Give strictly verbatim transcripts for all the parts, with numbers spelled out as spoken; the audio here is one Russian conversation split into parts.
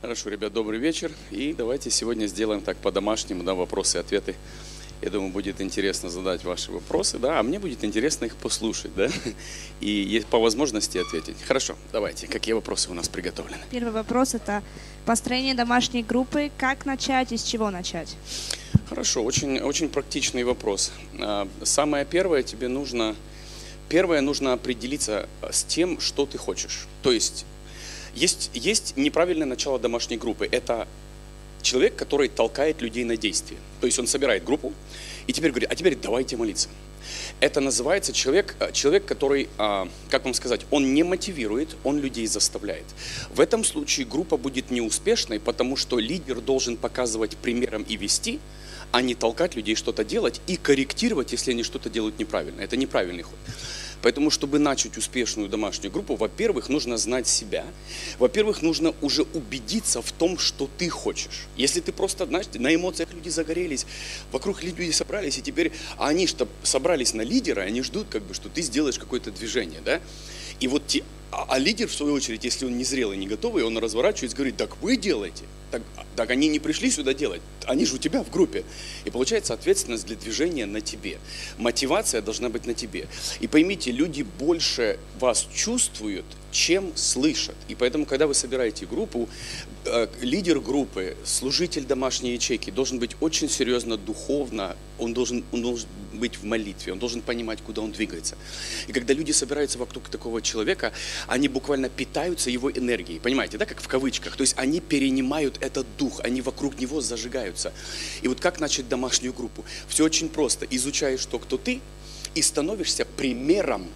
Хорошо, ребят, добрый вечер. И давайте сегодня сделаем так по-домашнему, да, вопросы и ответы. Я думаю, будет интересно задать ваши вопросы, да, а мне будет интересно их послушать, да, и по возможности ответить. Хорошо, давайте, какие вопросы у нас приготовлены? Первый вопрос – это построение домашней группы. Как начать и с чего начать? Хорошо, очень, очень практичный вопрос. Самое первое, тебе нужно, первое, нужно определиться с тем, что ты хочешь. То есть, есть, есть неправильное начало домашней группы. Это человек, который толкает людей на действие. То есть он собирает группу и теперь говорит, а теперь давайте молиться. Это называется человек, человек, который, как вам сказать, он не мотивирует, он людей заставляет. В этом случае группа будет неуспешной, потому что лидер должен показывать примером и вести, а не толкать людей что-то делать и корректировать, если они что-то делают неправильно. Это неправильный ход. Поэтому, чтобы начать успешную домашнюю группу, во-первых, нужно знать себя. Во-первых, нужно уже убедиться в том, что ты хочешь. Если ты просто, знаешь, на эмоциях люди загорелись, вокруг люди собрались, и теперь, а они что, собрались на лидера, они ждут, как бы, что ты сделаешь какое-то движение, да? И вот те, а, а лидер, в свою очередь, если он не зрелый, не готовый, он разворачивается и говорит, так вы делаете. Так, так они не пришли сюда делать, они же у тебя в группе. И получается ответственность для движения на тебе. Мотивация должна быть на тебе. И поймите, люди больше вас чувствуют, чем слышат. И поэтому, когда вы собираете группу, э, лидер группы, служитель домашней ячейки должен быть очень серьезно духовно, он должен, он должен быть в молитве, он должен понимать, куда он двигается. И когда люди собираются вокруг такого человека, они буквально питаются его энергией. Понимаете, да, как в кавычках. То есть они перенимают этот дух, они вокруг него зажигаются. И вот как начать домашнюю группу? Все очень просто. Изучаешь то, кто ты, и становишься примером.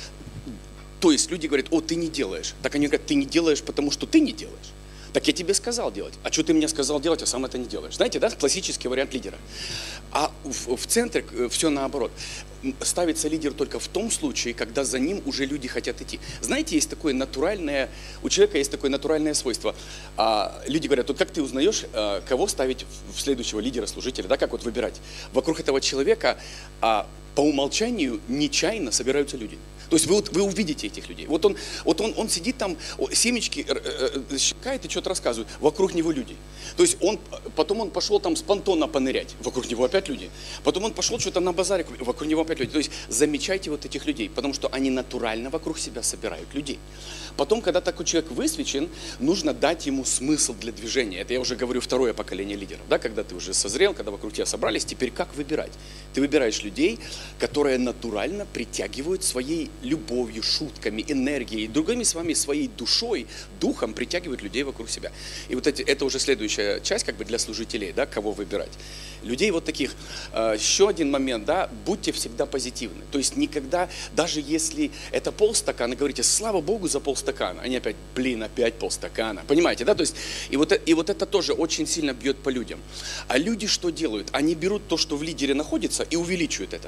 То есть люди говорят, о, ты не делаешь. Так они говорят, ты не делаешь, потому что ты не делаешь. Так я тебе сказал делать. А что ты мне сказал делать, а сам это не делаешь? Знаете, да, классический вариант лидера. А в, в центре все наоборот. Ставится лидер только в том случае, когда за ним уже люди хотят идти. Знаете, есть такое натуральное, у человека есть такое натуральное свойство. А, люди говорят, вот как ты узнаешь, а, кого ставить в следующего лидера, служителя, да, как вот выбирать? Вокруг этого человека а, по умолчанию нечаянно собираются люди. То есть вы, вы увидите этих людей. Вот он, вот он, он сидит там, семечки щекает и что-то рассказывает. Вокруг него люди. То есть он, потом он пошел там с понтона понырять. Вокруг него опять люди. Потом он пошел что-то на базаре. Вокруг него опять люди. То есть замечайте вот этих людей, потому что они натурально вокруг себя собирают людей. Потом, когда такой человек высвечен, нужно дать ему смысл для движения. Это я уже говорю второе поколение лидеров. Да? Когда ты уже созрел, когда вокруг тебя собрались, теперь как выбирать? Ты выбираешь людей, которые натурально притягивают своей любовью, шутками, энергией, другими с вами своей душой, духом притягивают людей вокруг себя. И вот эти, это уже следующая часть как бы для служителей, да, кого выбирать. Людей вот таких. Еще один момент, да, будьте всегда позитивны. То есть никогда, даже если это полстакана, говорите, слава Богу за полстакана, они опять, блин, опять полстакана. Понимаете, да? То есть, и вот, и вот это тоже очень сильно бьет по людям. А люди что делают? Они берут то, что в лидере находится, и увеличивают это.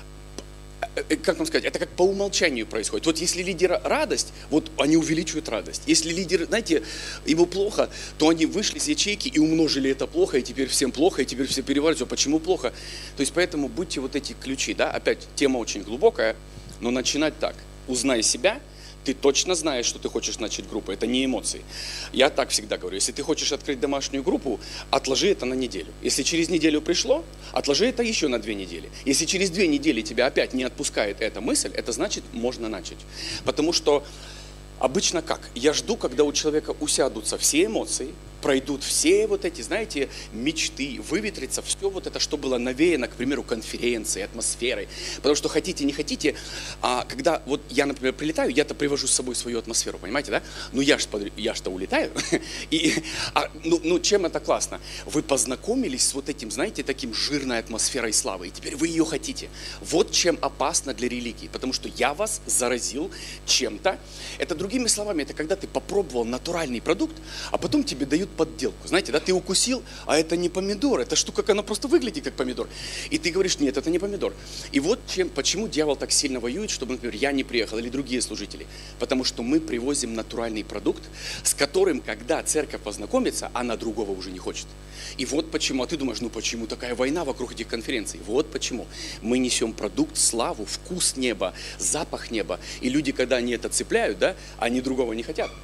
Как вам сказать, это как по умолчанию происходит. Вот если лидера радость, вот они увеличивают радость. Если лидер, знаете, ему плохо, то они вышли из ячейки и умножили это плохо, и теперь всем плохо, и теперь все перевариваются. Почему плохо? То есть поэтому будьте вот эти ключи, да, опять тема очень глубокая, но начинать так. Узнай себя. Ты точно знаешь, что ты хочешь начать группу, это не эмоции. Я так всегда говорю, если ты хочешь открыть домашнюю группу, отложи это на неделю. Если через неделю пришло, отложи это еще на две недели. Если через две недели тебя опять не отпускает эта мысль, это значит, можно начать. Потому что обычно как? Я жду, когда у человека усядутся все эмоции, пройдут все вот эти, знаете, мечты, выветрится все вот это, что было навеяно, к примеру, конференцией, атмосферой. Потому что хотите, не хотите, а когда вот я, например, прилетаю, я-то привожу с собой свою атмосферу, понимаете, да? Ну я ж, я ж-то улетаю. И, а, ну, ну чем это классно? Вы познакомились с вот этим, знаете, таким жирной атмосферой славы, и теперь вы ее хотите. Вот чем опасно для религии, потому что я вас заразил чем-то. Это другими словами, это когда ты попробовал натуральный продукт, а потом тебе дают подделку. Знаете, да, ты укусил, а это не помидор, эта штука, она просто выглядит как помидор. И ты говоришь, нет, это не помидор. И вот чем, почему дьявол так сильно воюет, чтобы, например, я не приехал или другие служители. Потому что мы привозим натуральный продукт, с которым, когда церковь познакомится, она другого уже не хочет. И вот почему, а ты думаешь, ну почему такая война вокруг этих конференций? Вот почему. Мы несем продукт, славу, вкус неба, запах неба. И люди, когда они это цепляют, да, они другого не хотят.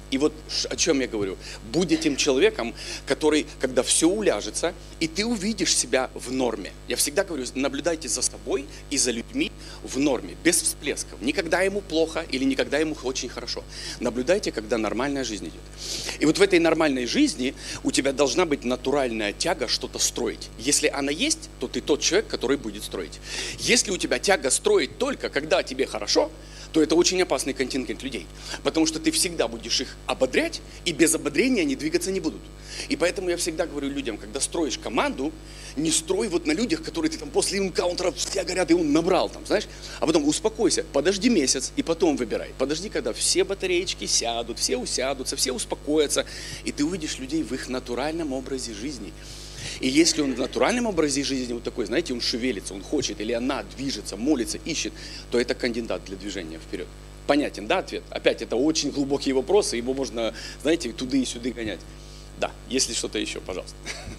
И вот о чем я говорю. Будь этим человеком, который, когда все уляжется, и ты увидишь себя в норме. Я всегда говорю, наблюдайте за собой и за людьми в норме, без всплесков. Никогда ему плохо или никогда ему очень хорошо. Наблюдайте, когда нормальная жизнь идет. И вот в этой нормальной жизни у тебя должна быть натуральная тяга что-то строить. Если она есть, то ты тот человек, который будет строить. Если у тебя тяга строить только когда тебе хорошо, то это очень опасный контингент людей. Потому что ты всегда будешь их ободрять, и без ободрения они двигаться не будут. И поэтому я всегда говорю людям, когда строишь команду, не строй вот на людях, которые ты там после энкаунтера все горят, и он набрал там, знаешь. А потом успокойся, подожди месяц, и потом выбирай. Подожди, когда все батареечки сядут, все усядутся, все успокоятся, и ты увидишь людей в их натуральном образе жизни. И если он в натуральном образе жизни вот такой, знаете, он шевелится, он хочет, или она движется, молится, ищет, то это кандидат для движения вперед. Понятен, да, ответ? Опять, это очень глубокие вопросы, его можно, знаете, туда и сюда гонять. Да, если что-то еще, пожалуйста.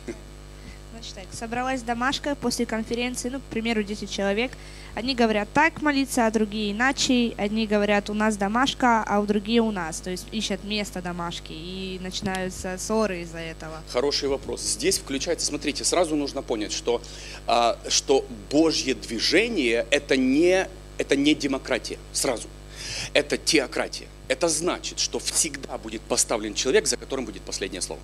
Значит так, собралась домашка после конференции, ну, к примеру, десять человек. Одни говорят так молиться, а другие иначе. Одни говорят, у нас домашка, а у другие у нас. То есть ищут место домашки, и начинаются ссоры из-за этого. Хороший вопрос. Здесь включается, смотрите, сразу нужно понять, что, а, что Божье движение это не, это не демократия, сразу. Это теократия. Это значит, что всегда будет поставлен человек, за которым будет последнее слово.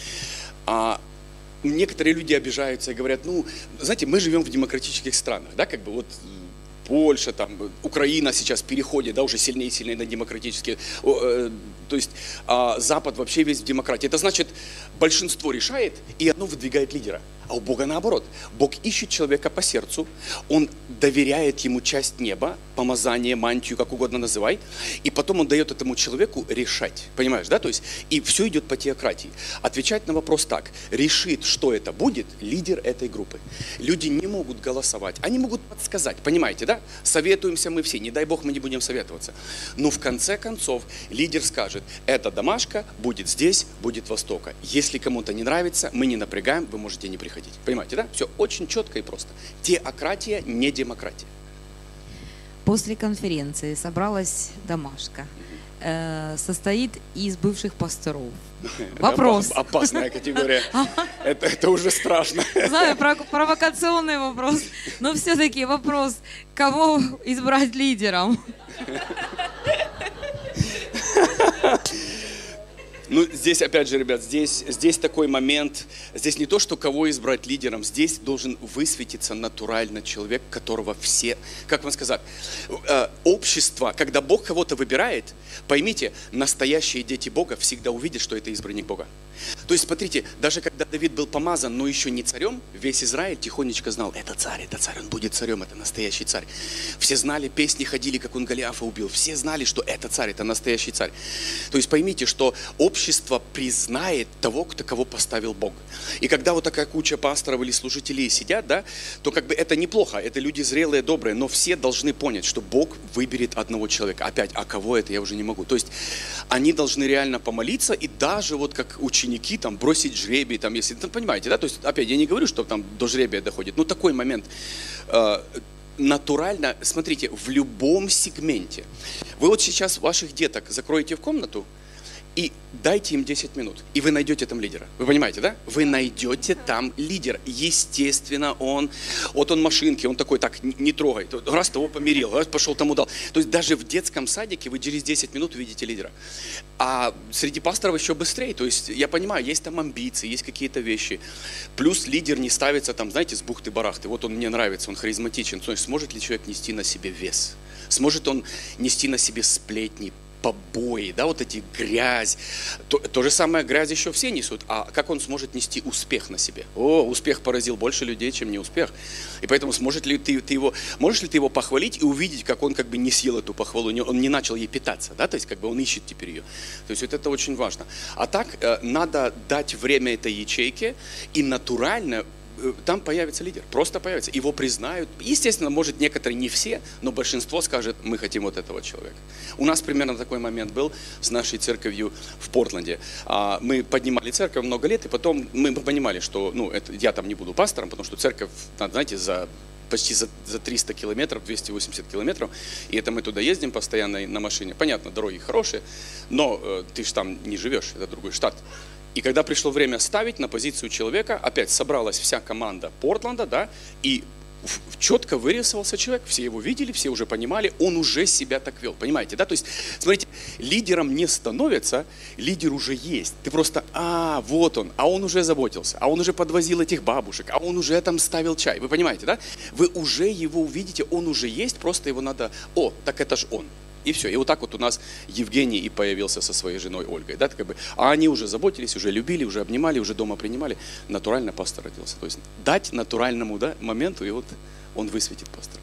А, некоторые люди обижаются и говорят, ну, знаете, мы живем в демократических странах, да, как бы вот Польша, там, Украина сейчас переходит, да, уже сильнее и сильнее на демократические, э, то есть э, Запад вообще весь в демократии. Это значит, большинство решает, и оно выдвигает лидера. А у Бога наоборот. Бог ищет человека по сердцу, Он доверяет ему часть неба, помазание, мантию, как угодно называй, и потом Он дает этому человеку решать. Понимаешь, да? То есть, и все идет по теократии. Отвечать на вопрос так. Решит, что это будет, лидер этой группы. Люди не могут голосовать, они могут подсказать, понимаете, да? Советуемся мы все, не дай Бог мы не будем советоваться. Но в конце концов лидер скажет, эта домашка будет здесь, будет востока. Если кому-то не нравится, мы не напрягаем, вы можете не приходить. Понимаете, да? Все очень четко и просто. Теократия, не демократия. После конференции собралась домашка. Э, состоит из бывших пасторов. Вопрос. Это опасная категория. Это, это уже страшно. Знаю, провокационный вопрос. Но все-таки вопрос, кого избрать лидером? Ну, здесь, опять же, ребят, здесь, здесь такой момент, здесь не то, что кого избрать лидером, здесь должен высветиться натурально человек, которого все, как вам сказать, э, общество, когда Бог кого-то выбирает, поймите, настоящие дети Бога всегда увидят, что это избранник Бога. То есть, смотрите, даже когда Давид был помазан, но еще не царем, весь Израиль тихонечко знал, это царь, это царь, он будет царем, это настоящий царь. Все знали, песни ходили, как он Голиафа убил, все знали, что это царь, это настоящий царь. То есть, поймите, что общество признает того, кто кого поставил Бог. И когда вот такая куча пасторов или служителей сидят, да, то как бы это неплохо, это люди зрелые, добрые, но все должны понять, что Бог выберет одного человека. Опять, а кого это, я уже не могу. То есть, они должны реально помолиться, и даже вот как ученики, там, бросить жребий, там, если, там, понимаете, да, то есть, опять, я не говорю, что там до жребия доходит, но такой момент, э, натурально, смотрите, в любом сегменте, вы вот сейчас ваших деток закроете в комнату, и дайте им десять минут, и вы найдете там лидера. Вы понимаете, да? Вы найдете там лидера. Естественно, он, вот он машинки, он такой, так, не, не трогай. Раз того помирил, раз пошел тому дал. То есть даже в детском садике вы через десять минут увидите лидера. А среди пасторов еще быстрее. То есть я понимаю, есть там амбиции, есть какие-то вещи. Плюс лидер не ставится там, знаете, с бухты-барахты. Вот он мне нравится, он харизматичен. То есть сможет ли человек нести на себе вес? Сможет он нести на себе сплетни, побои, да, вот эти грязь. То, то же самое грязь еще все несут. А как он сможет нести успех на себе? О, успех поразил больше людей, чем не успех. И поэтому сможет ли ты, ты его, можешь ли ты его похвалить и увидеть, как он как бы не съел эту похвалу, он не начал ей питаться, да, то есть как бы он ищет теперь ее. То есть вот это очень важно. А так э, надо дать время этой ячейке и натурально там появится лидер, просто появится. Его признают. Естественно, может, некоторые, не все, но большинство скажет, мы хотим вот этого человека. У нас примерно такой момент был с нашей церковью в Портленде. Мы поднимали церковь много лет, и потом мы понимали, что ну, это, я там не буду пастором, потому что церковь, знаете, за... почти за, за триста километров, двести восемьдесят километров, и это мы туда ездим постоянно на машине. Понятно, дороги хорошие, но э, ты же там не живешь, это другой штат. И когда пришло время ставить на позицию человека, опять собралась вся команда Портленда, да, и четко вырисовался человек, все его видели, все уже понимали, он уже себя так вел, понимаете, да, то есть, смотрите, лидером не становится, лидер уже есть, ты просто, а, вот он, а он уже заботился, а он уже подвозил этих бабушек, а он уже там ставил чай, вы понимаете, да, вы уже его увидите, он уже есть, просто его надо, о, так это ж он. И все. И вот так вот у нас Евгений и появился со своей женой Ольгой. Да, как бы, а они уже заботились, уже любили, уже обнимали, уже дома принимали. Натурально пастор родился. То есть дать натуральному, да, моменту, и вот он высветит пастора.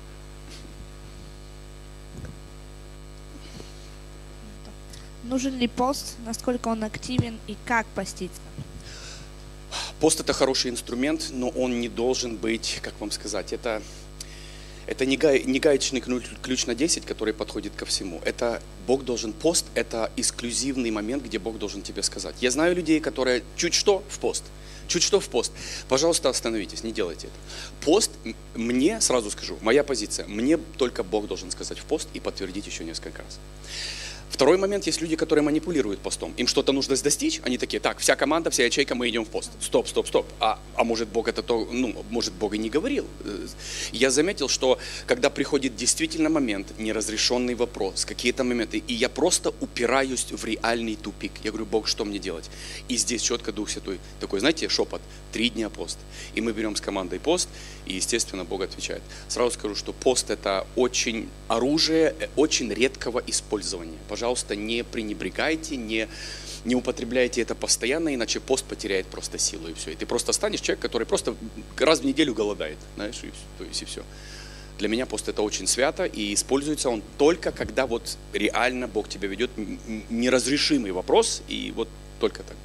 Нужен ли пост, насколько он активен и как поститься? Пост – это хороший инструмент, но он не должен быть, как вам сказать, это... Это не, га, не гаечный ключ на десять, который подходит ко всему. Это Бог должен, пост – это эксклюзивный момент, где Бог должен тебе сказать. Я знаю людей, которые чуть что в пост, чуть что в пост. Пожалуйста, остановитесь, не делайте это. Пост, мне, сразу скажу, моя позиция, мне только Бог должен сказать в пост и подтвердить еще несколько раз. Второй момент, есть люди, которые манипулируют постом. Им что-то нужно достичь, они такие, так, вся команда, вся ячейка, мы идем в пост. Стоп, стоп, стоп. А, а может Бог это то, ну, может Бог и не говорил. Я заметил, что когда приходит действительно момент, неразрешенный вопрос, какие-то моменты, и я просто упираюсь в реальный тупик. Я говорю, Бог, что мне делать? И здесь четко Дух Святой такой, знаете, шепот, три дня пост. И мы берем с командой пост, и, естественно, Бог отвечает. Сразу скажу, что пост это очень оружие, очень редкого использования. Пожалуйста, не пренебрегайте, не, не употребляйте это постоянно, иначе пост потеряет просто силу, и все. И ты просто станешь человек, который просто раз в неделю голодает, знаешь, и, то есть, и все. Для меня пост это очень свято, и используется он только, когда вот реально Бог тебя ведет, неразрешимый вопрос, и вот только так.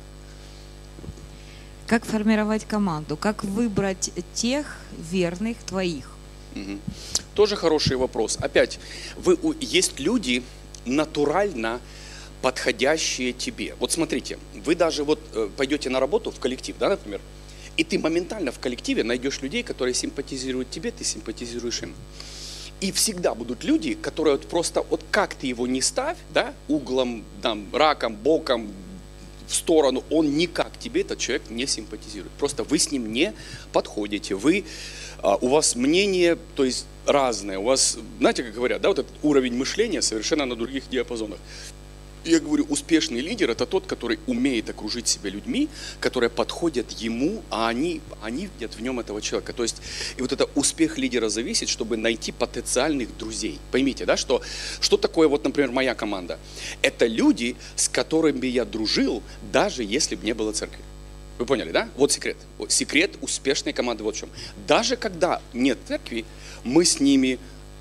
Как формировать команду? Как выбрать тех верных твоих? Угу. Тоже хороший вопрос. Опять, вы, есть люди, натурально подходящие тебе. Вот смотрите, вы даже вот пойдете на работу в коллектив, да, например, и ты моментально в коллективе найдешь людей, которые симпатизируют тебе, ты симпатизируешь им. И всегда будут люди, которые вот просто, вот как ты его не ставь, да, углом, там, раком, боком, в сторону, он никак тебе, этот человек, не симпатизирует. Просто вы с ним не подходите, вы, а, у вас мнение, то есть разное, у вас, знаете, как говорят, да, вот этот уровень мышления совершенно на других диапазонах. Я говорю, успешный лидер – это тот, который умеет окружить себя людьми, которые подходят ему, а они, они видят в нем этого человека. То есть, и вот это успех лидера зависит, чтобы найти потенциальных друзей. Поймите, да, что, что такое, вот, например, моя команда? Это люди, с которыми я дружил, даже если бы не было церкви. Вы поняли, да? Вот секрет. Вот секрет успешной команды вот в чем. Даже когда нет церкви, мы с ними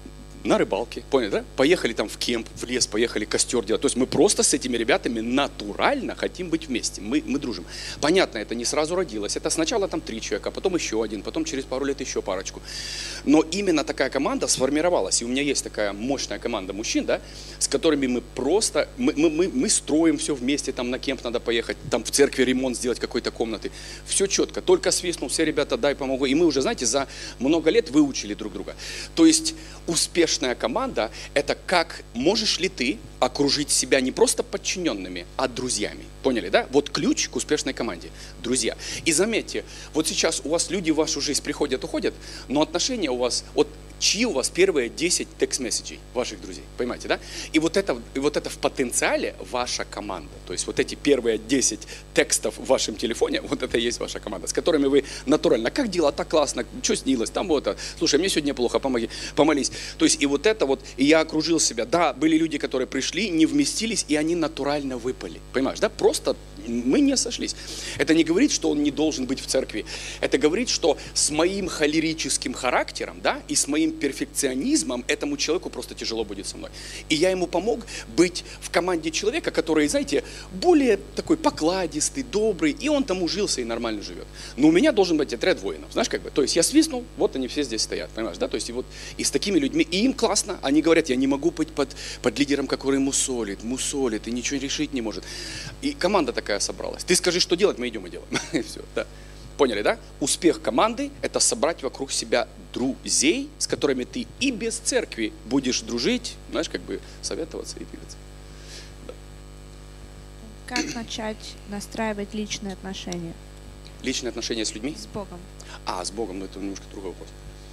на рыбалке, поняли, да? Поехали там в кемп, в лес, поехали костер делать. То есть мы просто с этими ребятами натурально хотим быть вместе. Мы, мы дружим. Понятно, это не сразу родилось. Это сначала там три человека, потом еще один, потом через пару лет еще парочку. Но именно такая команда сформировалась. И у меня есть такая мощная команда мужчин, да, с которыми мы просто, мы, мы, мы, мы строим все вместе, там на кемп надо поехать, там в церкви ремонт сделать какой-то комнаты. Все четко. Только свистнул, все ребята, дай помогу. И мы уже, знаете, за много лет выучили друг друга. То есть успешная команда – это как можешь ли ты окружить себя не просто подчиненными, а друзьями. Поняли, да? Вот ключ к успешной команде – друзья. И заметьте, вот сейчас у вас люди в вашу жизнь приходят, уходят, но отношения у вас, вот чьи у вас первые десять текст-месседжей ваших друзей, понимаете, да? И вот это, и вот это в потенциале ваша команда. То есть вот эти первые десять текстов в вашем телефоне, вот это и есть ваша команда, с которыми вы натурально, как дела, так классно, что снилось, там вот, слушай, мне сегодня плохо, помоги, помолись. То есть и вот это вот, и я окружил себя. Да, были люди, которые пришли, не вместились, и они натурально выпали. Понимаешь, да? Просто Мы не сошлись. Это не говорит, что он не должен быть в церкви. Это говорит, что с моим холерическим характером, да, и с моим перфекционизмом этому человеку просто тяжело будет со мной. И я ему помог быть в команде человека, который, знаете, более такой покладистый, добрый, и он там ужился и нормально живет. Но у меня должен быть отряд воинов, знаешь, как бы. То есть я свистнул, вот они все здесь стоят, понимаешь, да? То есть и вот и с такими людьми, и им классно, они говорят, я не могу быть под, под лидером, который мусолит, мусолит, и ничего решить не может. И команда такая собралась. Ты скажи, что делать, мы идем и делаем. И все, да. Поняли, да? Успех команды – это собрать вокруг себя друзей, с которыми ты и без церкви будешь дружить, знаешь, как бы советоваться и двигаться. Да. Как начать настраивать личные отношения? Личные отношения с людьми? С Богом. А, с Богом, ну это немножко другой вопрос.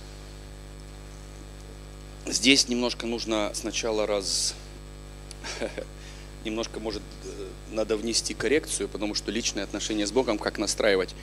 Здесь немножко нужно сначала раз... Немножко, может, надо внести коррекцию, потому что личные отношения с Богом, как настраивать,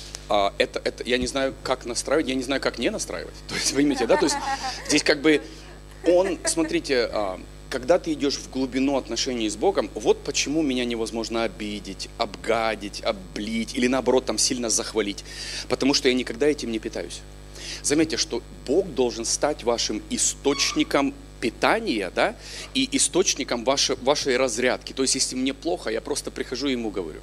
а, это, это, я не знаю, как настраивать, я не знаю, как не настраивать. То есть, вы поймите, да? То есть, здесь как бы он, смотрите, а, когда ты идешь в глубину отношений с Богом, вот почему меня невозможно обидеть, обгадить, облить или наоборот там сильно захвалить. Потому что я никогда этим не питаюсь. Заметьте, что Бог должен стать вашим источником питания, да, и источником вашей, вашей разрядки. То есть, если мне плохо, я просто прихожу и ему говорю.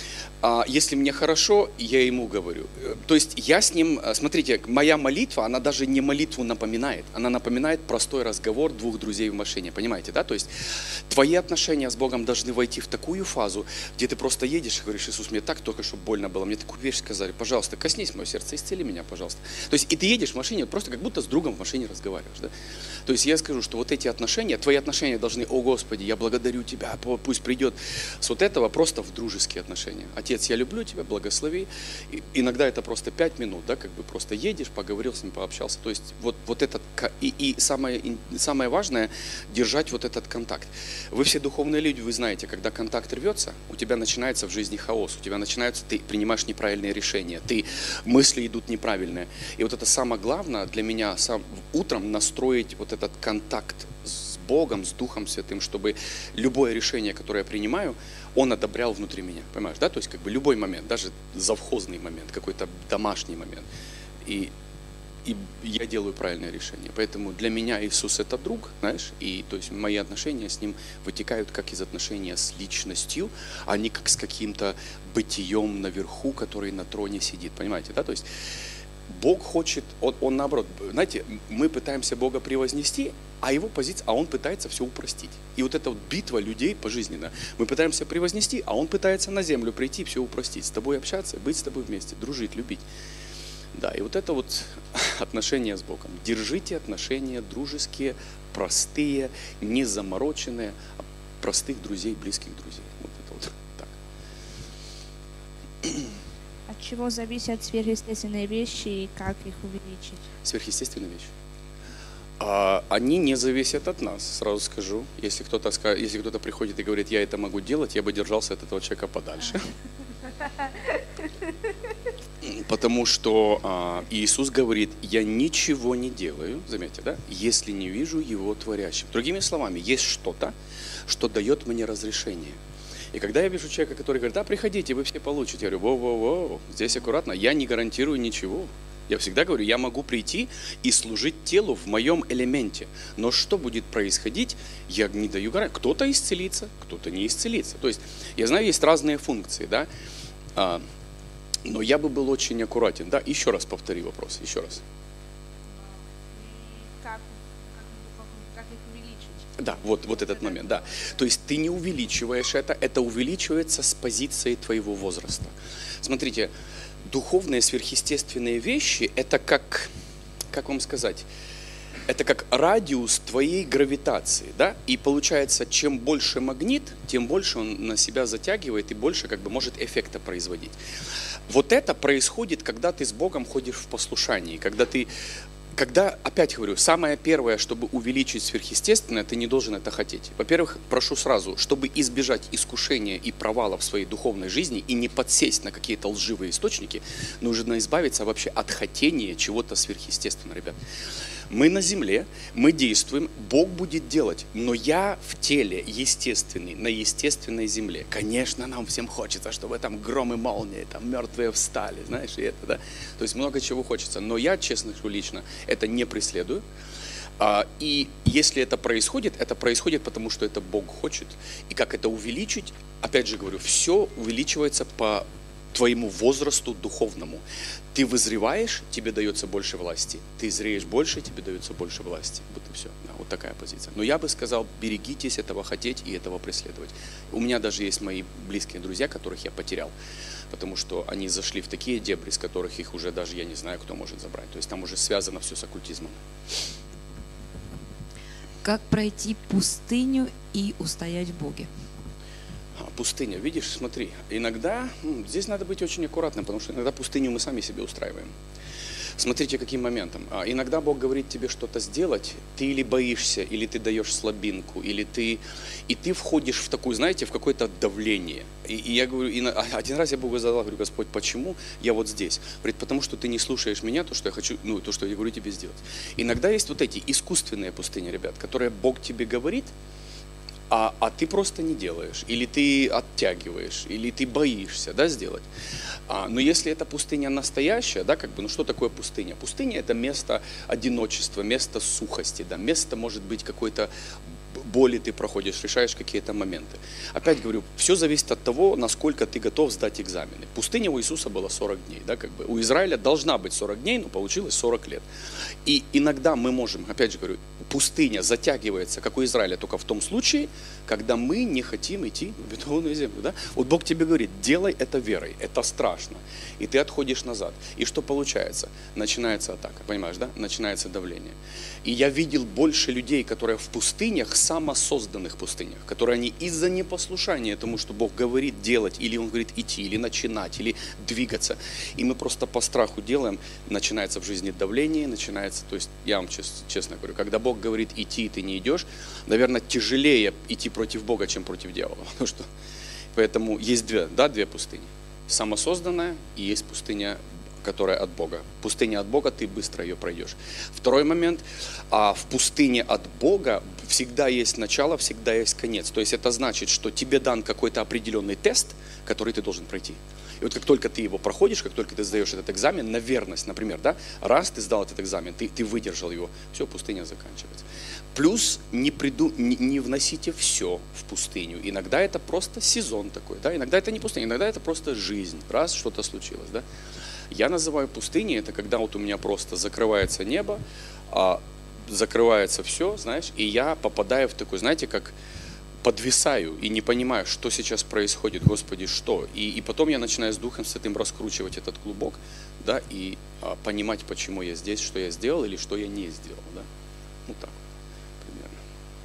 А если мне хорошо, я ему говорю. То есть, я с ним, смотрите, моя молитва, она даже не молитву напоминает, она напоминает простой разговор двух друзей в машине, понимаете, да? То есть, твои отношения с Богом должны войти в такую фазу, где ты просто едешь и говоришь, Иисус, мне так только что больно было, мне такую вещь сказали, пожалуйста, коснись мое сердце, исцели меня, пожалуйста. То есть, и ты едешь в машине, просто как будто с другом в машине разговариваешь, да? То есть, я скажу, что вот эти отношения, твои отношения должны, о Господи, я благодарю Тебя, пусть придет с вот этого просто в дружеские отношения. Отец, я люблю Тебя, благослови. И иногда это просто пять минут, да, как бы просто едешь, поговорил с ним, пообщался. То есть вот, вот этот, и, и самое, самое важное, держать вот этот контакт. Вы все духовные люди, вы знаете, когда контакт рвется, у тебя начинается в жизни хаос, у тебя начинается, ты принимаешь неправильные решения, ты, мысли идут неправильные. И вот это самое главное для меня, сам, утром настроить вот этот контакт с Богом, с Духом Святым, чтобы любое решение, которое я принимаю, Он одобрял внутри меня, понимаешь, да, то есть как бы любой момент, даже завхозный момент, какой-то домашний момент, и, и я делаю правильное решение, поэтому для меня Иисус это друг, знаешь, и то есть мои отношения с Ним вытекают как из отношения с личностью, а не как с каким-то бытием наверху, который на троне сидит, понимаете, да, то есть Бог хочет, он, он наоборот, знаете, мы пытаемся Бога превознести, а его позиция, а он пытается все упростить. И вот эта вот битва людей пожизненно. Мы пытаемся превознести, а он пытается на землю прийти, все упростить, с тобой общаться, быть с тобой вместе, дружить, любить. Да, и вот это вот отношения с Богом. Держите отношения дружеские, простые, не замороченные, а простых друзей, близких друзей. Вот это вот так. От чего зависят сверхъестественные вещи и как их увеличить? Сверхъестественные вещи. А, они не зависят от нас, сразу скажу. Если кто-то, если кто-то приходит и говорит, я это могу делать, я бы держался от этого человека подальше. Потому что а, Иисус говорит, я ничего не делаю, заметьте, да, если не вижу Его творящим. Другими словами, есть что-то, что дает мне разрешение. И когда я вижу человека, который говорит, да, приходите, вы все получите, я говорю, воу-воу-воу, здесь аккуратно, я не гарантирую ничего. Я всегда говорю, я могу прийти и служить телу в моем элементе. Но что будет происходить, я не даю гарантии. Кто-то исцелится, кто-то не исцелится. То есть, я знаю, есть разные функции, да, а, но я бы был очень аккуратен. Да, еще раз повтори вопрос, еще раз. Как, как, как их увеличить? Да, вот, вот этот момент, да. То есть ты не увеличиваешь это, это увеличивается с позиции твоего возраста. Смотрите, духовные сверхъестественные вещи, это как, как вам сказать, это как радиус твоей гравитации, да? И получается, чем больше магнит, тем больше он на себя затягивает и больше как бы может эффекта производить. Вот это происходит, когда ты с Богом ходишь в послушании, когда ты когда, опять говорю, самое первое, чтобы увеличить сверхъестественное, ты не должен это хотеть. Во-первых, прошу сразу, чтобы избежать искушения и провала в своей духовной жизни и не подсесть на какие-то лживые источники, нужно избавиться вообще от хотения чего-то сверхъестественного, ребят. Мы на земле, мы действуем, Бог будет делать, но я в теле естественный, на естественной земле. Конечно, нам всем хочется, чтобы там гром и молния, там мертвые встали, знаешь, и это, да. То есть много чего хочется, но я, честно говорю, лично это не преследую. И если это происходит, это происходит потому, что это Бог хочет. И как это увеличить, опять же говорю, все увеличивается по твоему возрасту духовному. Ты вызреваешь, тебе дается больше власти. Ты зреешь больше, тебе дается больше власти. Вот и все. Да, вот такая позиция. Но я бы сказал, берегитесь этого хотеть и этого преследовать. У меня даже есть мои близкие друзья, которых я потерял. Потому что они зашли в такие дебри, с которых их уже даже я не знаю, кто может забрать. То есть там уже связано все с оккультизмом. Как пройти пустыню и устоять в Боге? Пустыня, видишь, смотри, иногда, ну, здесь надо быть очень аккуратным, потому что иногда пустыню мы сами себе устраиваем. Смотрите, каким моментом. А, иногда Бог говорит тебе что-то сделать, ты или боишься, или ты даешь слабинку, или ты, и ты входишь в такую, знаете, в какое-то давление. И, и я говорю, и на, один раз я Богу задал, говорю, Господь, почему я вот здесь? Говорит, потому что ты не слушаешь меня, то, что я хочу, ну, то, что я говорю тебе сделать. Иногда есть вот эти искусственные пустыни, ребят, которые Бог тебе говорит, А, а ты просто не делаешь, или ты оттягиваешь, или ты боишься, да, сделать. А, но если эта пустыня настоящая, да, как бы, ну что такое пустыня? Пустыня – это место одиночества, место сухости, да, место, может быть, какой-то боли ты проходишь, решаешь какие-то моменты. Опять говорю, все зависит от того, насколько ты готов сдать экзамены. Пустыня у Иисуса была сорок дней, да, как бы. У Израиля должна быть сорок дней, но получилось сорок лет. И иногда мы можем, опять же говорю, пустыня затягивается, как у Израиля, только в том случае, когда мы не хотим идти в обетованную землю. Да? Вот Бог тебе говорит, делай это верой, это страшно. И ты отходишь назад. И что получается? Начинается атака, понимаешь, да? Начинается давление. И я видел больше людей, которые в пустынях, самосозданных пустынях, которые они из-за непослушания тому, что Бог говорит делать, или Он говорит идти, или начинать, или двигаться. И мы просто по страху делаем, начинается в жизни давление, начинается, то есть я вам честно, честно говорю, когда Бог говорит идти, и ты не идешь, наверное, тяжелее идти против Бога, чем против дьявола. Потому что, поэтому есть две, да, две пустыни. Самосозданная и есть пустыня, которая от Бога. Пустыня от Бога, ты быстро ее пройдешь. Второй момент, а в пустыне от Бога всегда есть начало, всегда есть конец. То есть это значит, что тебе дан какой-то определенный тест, который ты должен пройти. И вот как только ты его проходишь, как только ты сдаешь этот экзамен на верность, например, да, раз ты сдал этот экзамен, ты, ты выдержал его, все, пустыня заканчивается. Плюс не, приду, не, не вносите все в пустыню. Иногда это просто сезон такой, да, иногда это не пустыня, иногда это просто жизнь, раз что-то случилось, да. Я называю пустыней, это когда вот у меня просто закрывается небо, а, закрывается все, знаешь, и я попадаю в такой, знаете, как подвисаю и не понимаю, что сейчас происходит, Господи, что. И, и потом я начинаю с Духом Святым раскручивать этот клубок, да, и а, понимать, почему я здесь, что я сделал или что я не сделал, да. Ну так, примерно.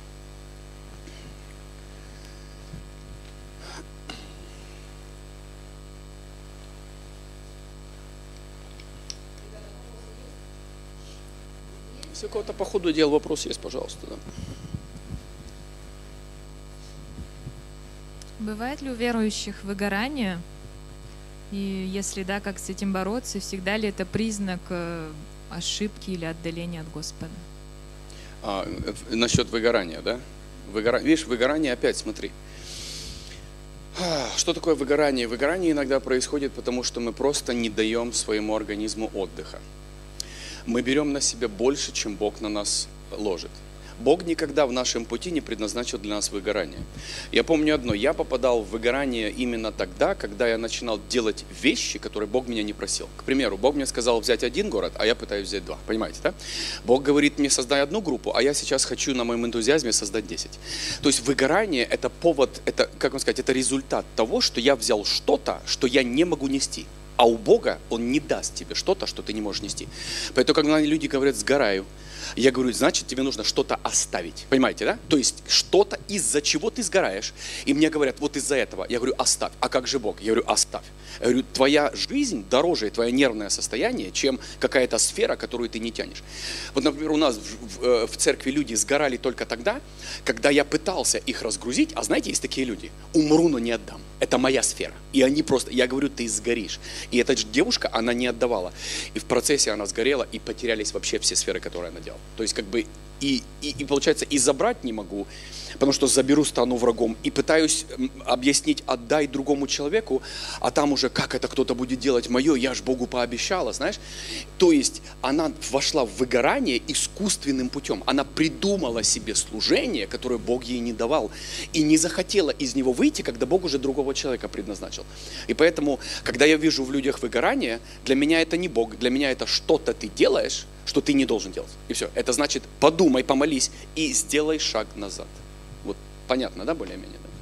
Если у кого-то по ходу дела вопрос есть, пожалуйста, да. Бывает ли у верующих выгорание? И если да, как с этим бороться? И всегда ли это признак э, ошибки или отдаления от Господа? А, насчет выгорания, да? Выгора... Видишь, выгорание опять, смотри. Что такое выгорание? Выгорание иногда происходит, потому что мы просто не даем своему организму отдыха. Мы берем на себя больше, чем Бог на нас ложит. Бог никогда в нашем пути не предназначил для нас выгорание. Я помню одно, я попадал в выгорание именно тогда, когда я начинал делать вещи, которые Бог меня не просил. К примеру, Бог мне сказал взять один город, а я пытаюсь взять два. Понимаете, да? Бог говорит мне создай одну группу, а я сейчас хочу на моем энтузиазме создать десять. То есть выгорание это повод, это, как вам сказать, это результат того, что я взял что-то, что я не могу нести. А у Бога Он не даст тебе что-то, что ты не можешь нести. Поэтому, когда люди говорят «сгораю», я говорю, значит, тебе нужно что-то оставить. Понимаете, да? То есть что-то, из-за чего ты сгораешь. И мне говорят, вот из-за этого. Я говорю, оставь. А как же Бог? Я говорю, оставь. Я говорю, твоя жизнь дороже, и твое нервное состояние, чем какая-то сфера, которую ты не тянешь. Вот, например, у нас в, в, в церкви люди сгорали только тогда, когда я пытался их разгрузить. А знаете, есть такие люди. Умру, но не отдам. Это моя сфера. И они просто, я говорю, ты сгоришь. И эта девушка, она не отдавала. И в процессе она сгорела, и потерялись вообще все сферы, которые она делала. То есть как бы и, и, и получается и забрать не могу, потому что заберу, стану врагом, и пытаюсь объяснить, отдай другому человеку, а там уже как это кто-то будет делать мое, я ж Богу пообещала, знаешь. То есть она вошла в выгорание искусственным путем, она придумала себе служение, которое Бог ей не давал, и не захотела из него выйти, когда Бог уже другого человека предназначил. И поэтому, когда я вижу в людях выгорание, для меня это не Бог, для меня это что-то ты делаешь, что ты не должен делать. И все. Это значит, подумай, помолись и сделай шаг назад. Вот понятно, да, более-менее? Да?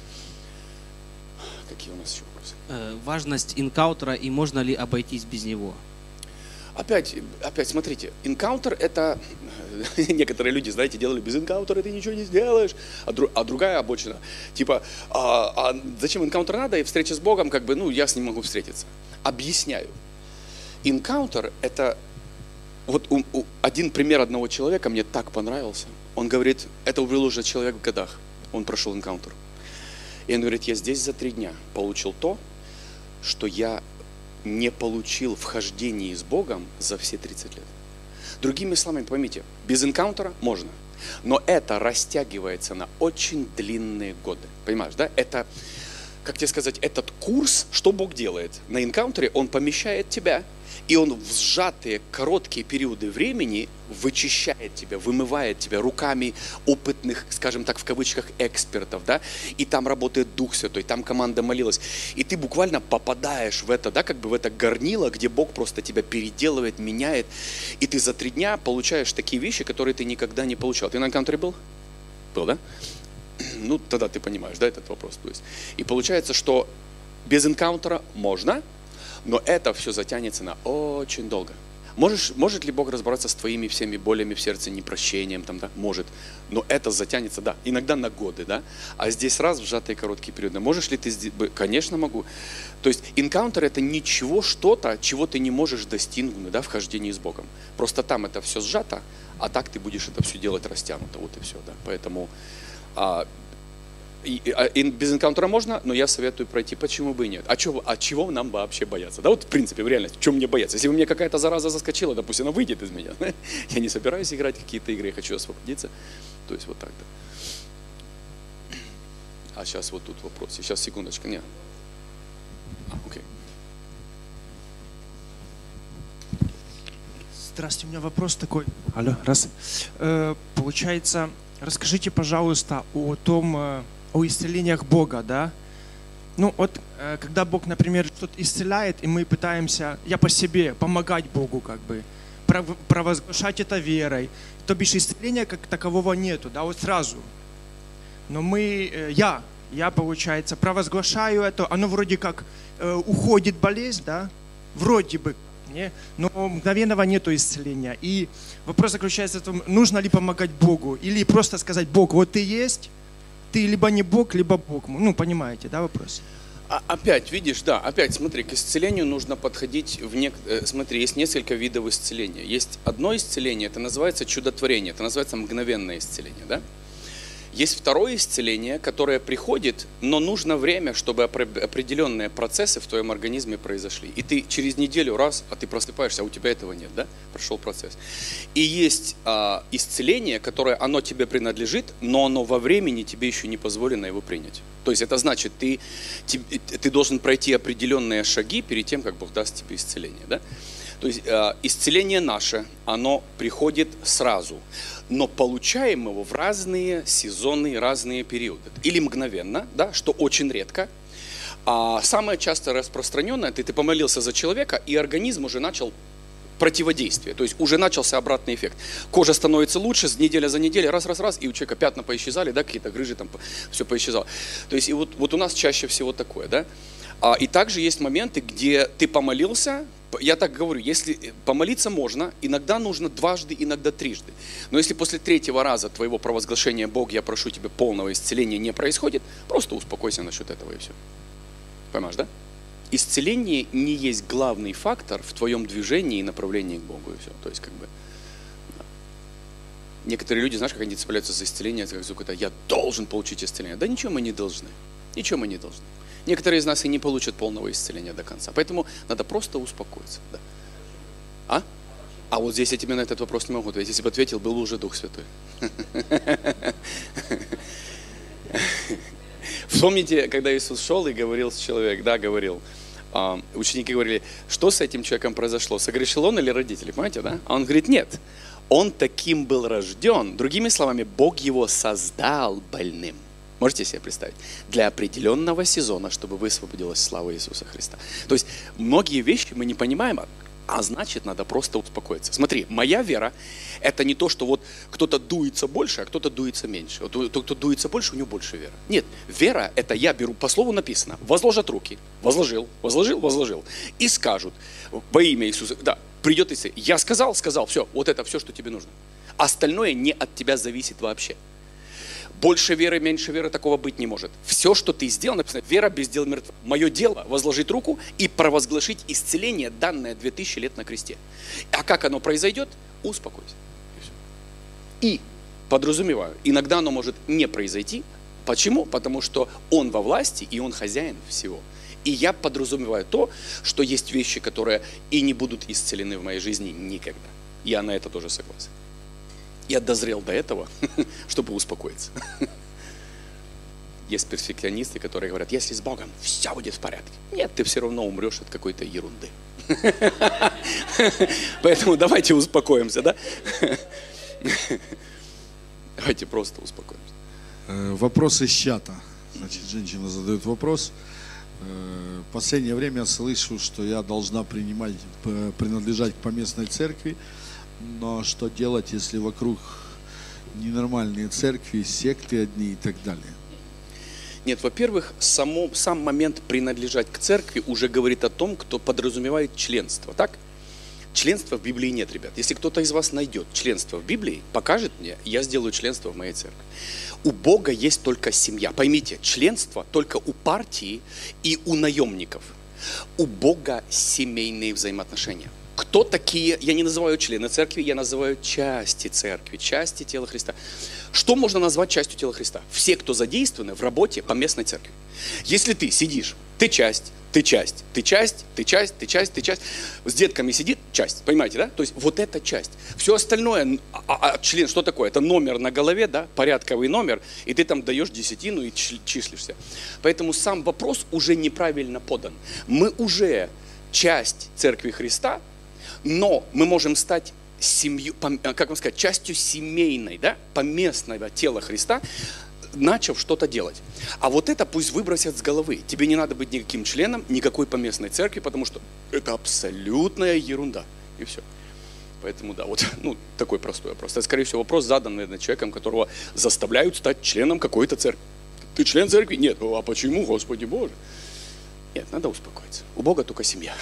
Какие у нас еще вопросы? Э, важность инкаунтера и можно ли обойтись без него? Опять, опять, смотрите, инкаунтер это, некоторые люди, знаете, делали без инкаунтера, ты ничего не сделаешь, а, дру, а другая обочина, типа, а, а зачем инкаунтер надо, и встреча с Богом, как бы, ну, я с ним могу встретиться. Объясняю. Инкаунтер это, вот у, у, один пример одного человека мне так понравился, он говорит, это был уже человек в годах, он прошел инкаунтер, и он говорит, я здесь за три дня получил то, что я не получил вхождение с Богом за все тридцать лет. Другими словами, поймите, без инкаунтера можно, но это растягивается на очень длинные годы. Понимаешь, да? Это, как тебе сказать, этот курс, что Бог делает? На инкаунтере Он помещает тебя, и Он в сжатые короткие периоды времени вычищает тебя, вымывает тебя руками опытных, скажем так, в кавычках, экспертов, да, и там работает Дух Святой, там команда молилась, и ты буквально попадаешь в это, да, как бы в это горнило, где Бог просто тебя переделывает, меняет, и ты за три дня получаешь такие вещи, которые ты никогда не получал. Ты на инкаунтере был? Был, да? Ну, тогда ты понимаешь, да, этот вопрос. То есть, и получается, что без инкаунтера можно, но это все затянется на очень долго. Можешь, может ли Бог разобраться с твоими всеми болями в сердце, непрощением, там, да? Может. Но это затянется, да, иногда на годы, да. А здесь раз в сжатые короткие периоды. Можешь ли ты сделать? Конечно, могу. То есть инкаунтер это ничего, что-то, чего ты не можешь достигнуть, да, в хождении с Богом. Просто там это все сжато, а так ты будешь это все делать растянуто. Вот и все, да. Поэтому а, И, и без инкаунтера можно, но я советую пройти. Почему бы и нет? А, чего, а чего нам вообще бояться? Да вот в принципе, в реальности, чем мне бояться? Если у меня какая-то зараза заскочила, да пусть она выйдет из меня. Я не собираюсь играть в какие-то игры, я хочу освободиться. То есть вот так, да. А сейчас вот тут вопрос. Сейчас, секундочку. Не. А, окей. Здравствуйте, у меня вопрос такой. Алло, раз. Э, получается, расскажите, пожалуйста, о том... о исцелениях Бога, да? Ну вот, когда Бог, например, что-то исцеляет, и мы пытаемся, я по себе, помогать Богу, как бы, провозглашать это верой, то бишь исцеления как такового нету, да, вот сразу. Но мы, я, я, получается, провозглашаю это, оно вроде как э, уходит болезнь, да, вроде бы, не? Но мгновенного нету исцеления. И вопрос заключается в том, нужно ли помогать Богу, или просто сказать, Бог, вот ты есть, ты либо не Бог, либо Бог. Ну, понимаете, да, вопрос? А, опять, видишь, да, опять, смотри, к исцелению нужно подходить в нек... Смотри, есть несколько видов исцеления. Есть одно исцеление, это называется чудотворение, это называется мгновенное исцеление, да? Есть второе исцеление, которое приходит, но нужно время, чтобы определенные процессы в твоем организме произошли. И ты через неделю раз, а ты просыпаешься, а у тебя этого нет, да? Прошел процесс. И есть а, исцеление, которое, оно тебе принадлежит, но оно во времени тебе еще не позволено его принять. То есть это значит, ты, ты, ты должен пройти определенные шаги перед тем, как Бог даст тебе исцеление, да? То есть э, исцеление наше, оно приходит сразу, но получаем его в разные сезоны, разные периоды. Или мгновенно, да, что очень редко. А самое часто распространенное, ты, ты помолился за человека, и организм уже начал противодействие, то есть уже начался обратный эффект. Кожа становится лучше, неделя за неделей, раз-раз-раз, и у человека пятна поисчезали, да, какие-то грыжи там, все поисчезало. То есть и вот, вот у нас чаще всего такое, да. А, и также есть моменты, где ты помолился. Я так говорю, если помолиться можно, иногда нужно дважды, иногда трижды. Но если после третьего раза твоего провозглашения «Бог, я прошу тебя полного исцеления» не происходит, просто успокойся насчет этого и все. Понимаешь, да? Исцеление не есть главный фактор в твоем движении и направлении к Богу и все. То есть как бы да. Некоторые люди, знаешь, как они цепляются за исцеление, это как какое-то «я должен получить исцеление». Да ничего мы не должны. Ничего мы не должны. Некоторые из нас и не получат полного исцеления до конца. Поэтому надо просто успокоиться. Да. А? А вот здесь я тебе на этот вопрос не могу ответить. Если бы ответил, был уже Дух Святой. Вспомните, когда Иисус шел и говорил с человеком, да, говорил, ученики говорили, что с этим человеком произошло, согрешил он или родители, понимаете, да? А он говорит, нет, он таким был рожден, другими словами, Бог его создал больным. Можете себе представить? Для определенного сезона, чтобы высвободилась слава Иисуса Христа. То есть многие вещи мы не понимаем, а значит надо просто успокоиться. Смотри, моя вера – это не то, что вот кто-то дуется больше, а кто-то дуется меньше. Вот тот, кто дуется больше, у него больше веры. Нет, вера – это я беру, по слову написано, возложат руки, возложил, возложил, возложил, и скажут во имя Иисуса, да, придет Иисус. Я сказал, сказал, все, вот это все, что тебе нужно. Остальное не от тебя зависит вообще. Больше веры, меньше веры, такого быть не может. Все, что ты сделал, написано, вера без дела мертва. Мое дело возложить руку и провозглашить исцеление, данное две тысячи лет на кресте. А как оно произойдет? Успокойся. И, подразумеваю, иногда оно может не произойти. Почему? Потому что Он во власти, и Он хозяин всего. И я подразумеваю то, что есть вещи, которые и не будут исцелены в моей жизни никогда. Я на это тоже согласен. Я дозрел до этого, чтобы успокоиться. Есть перфекционисты, которые говорят, если с Богом все будет в порядке. Нет, ты все равно умрешь от какой-то ерунды. Поэтому давайте успокоимся, да? Давайте просто успокоимся. Вопрос из чата. Значит, женщина задает вопрос. В последнее время я слышу, что я должна принимать, принадлежать к поместной церкви. Но что делать, если вокруг ненормальные церкви, секты одни и так далее? Нет, во-первых, само, сам момент принадлежать к церкви уже говорит о том, кто подразумевает членство, так? Членства в Библии нет, ребят. Если кто-то из вас найдет членство в Библии, покажет мне, я сделаю членство в моей церкви. У Бога есть только семья. Поймите, членство только у партии и у наемников. У Бога семейные взаимоотношения. Кто такие, я не называю члены церкви, я называю части церкви, части тела Христа. Что можно назвать частью тела Христа? Все, кто задействованы в работе поместной церкви. Если ты сидишь, ты часть, ты часть, ты часть, ты часть, ты часть, ты часть. С детками сидит часть, понимаете, да? То есть вот эта часть. Все остальное, а, а член, что такое? Это номер на голове, да? Порядковый номер, и ты там даешь десятину и числишься. Поэтому сам вопрос уже неправильно подан. Мы уже часть церкви Христа, но мы можем стать семью, как вам сказать, частью семейной, да, поместного тела Христа, начав что-то делать. А вот это пусть выбросят с головы. Тебе не надо быть никаким членом, никакой поместной церкви, потому что это абсолютная ерунда. И все. Поэтому да, вот ну, такой простой вопрос. Это, скорее всего, вопрос задан, наверное, человеком, которого заставляют стать членом какой-то церкви. Ты член церкви? Нет. А почему, Господи Боже? Нет, надо успокоиться. У Бога только семья.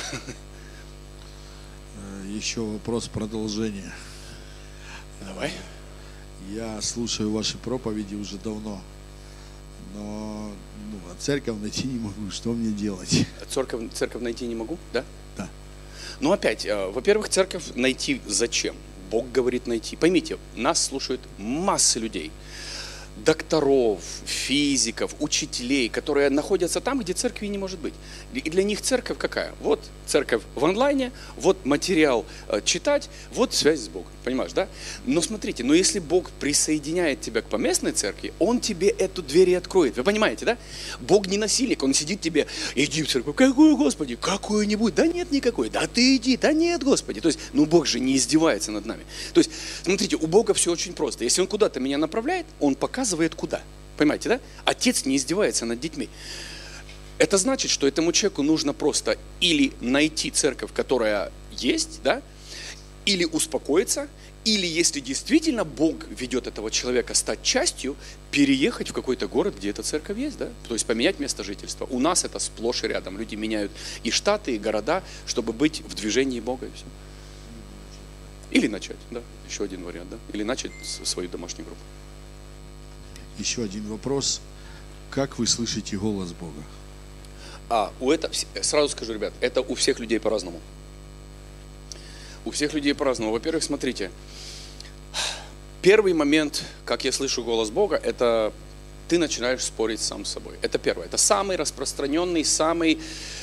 Еще вопрос продолжения. Давай. Я слушаю ваши проповеди уже давно, но ну, а церковь найти не могу. Что мне делать? Церковь, церковь найти не могу, да? Да. Ну опять, во-первых, церковь найти зачем? Бог говорит найти. Поймите, нас слушают массы людей. Докторов, физиков, учителей, которые находятся там, где церкви не может быть. И для них церковь какая? Вот церковь в онлайне, вот материал э, читать, вот связь с Богом. Понимаешь, да? Но смотрите, но если Бог присоединяет тебя к поместной церкви, Он тебе эту дверь и откроет. Вы понимаете, да? Бог не насильник, Он сидит тебе, иди в церковь. Какую, Господи? Какую-нибудь? Да нет никакой. Да ты иди. Да нет, Господи. То есть, ну Бог же не издевается над нами. То есть, смотрите, у Бога все очень просто. Если Он куда-то меня направляет, Он показывает куда. Понимаете, да? Отец не издевается над детьми. Это значит, что этому человеку нужно просто или найти церковь, которая есть, да, или успокоиться, или если действительно Бог ведет этого человека стать частью, переехать в какой-то город, где эта церковь есть, да? То есть поменять место жительства. У нас это сплошь и рядом. Люди меняют и штаты, и города, чтобы быть в движении Бога, и все. Или начать, да, еще один вариант, да, или начать свою домашнюю группу. Еще один вопрос. Как вы слышите голос Бога? А, у этого, сразу скажу, ребят, это у всех людей по-разному. У всех людей по-разному. Во-первых, смотрите, первый момент, как я слышу голос Бога, это ты начинаешь спорить сам с собой. Это первое. Это самый распространенный, самый,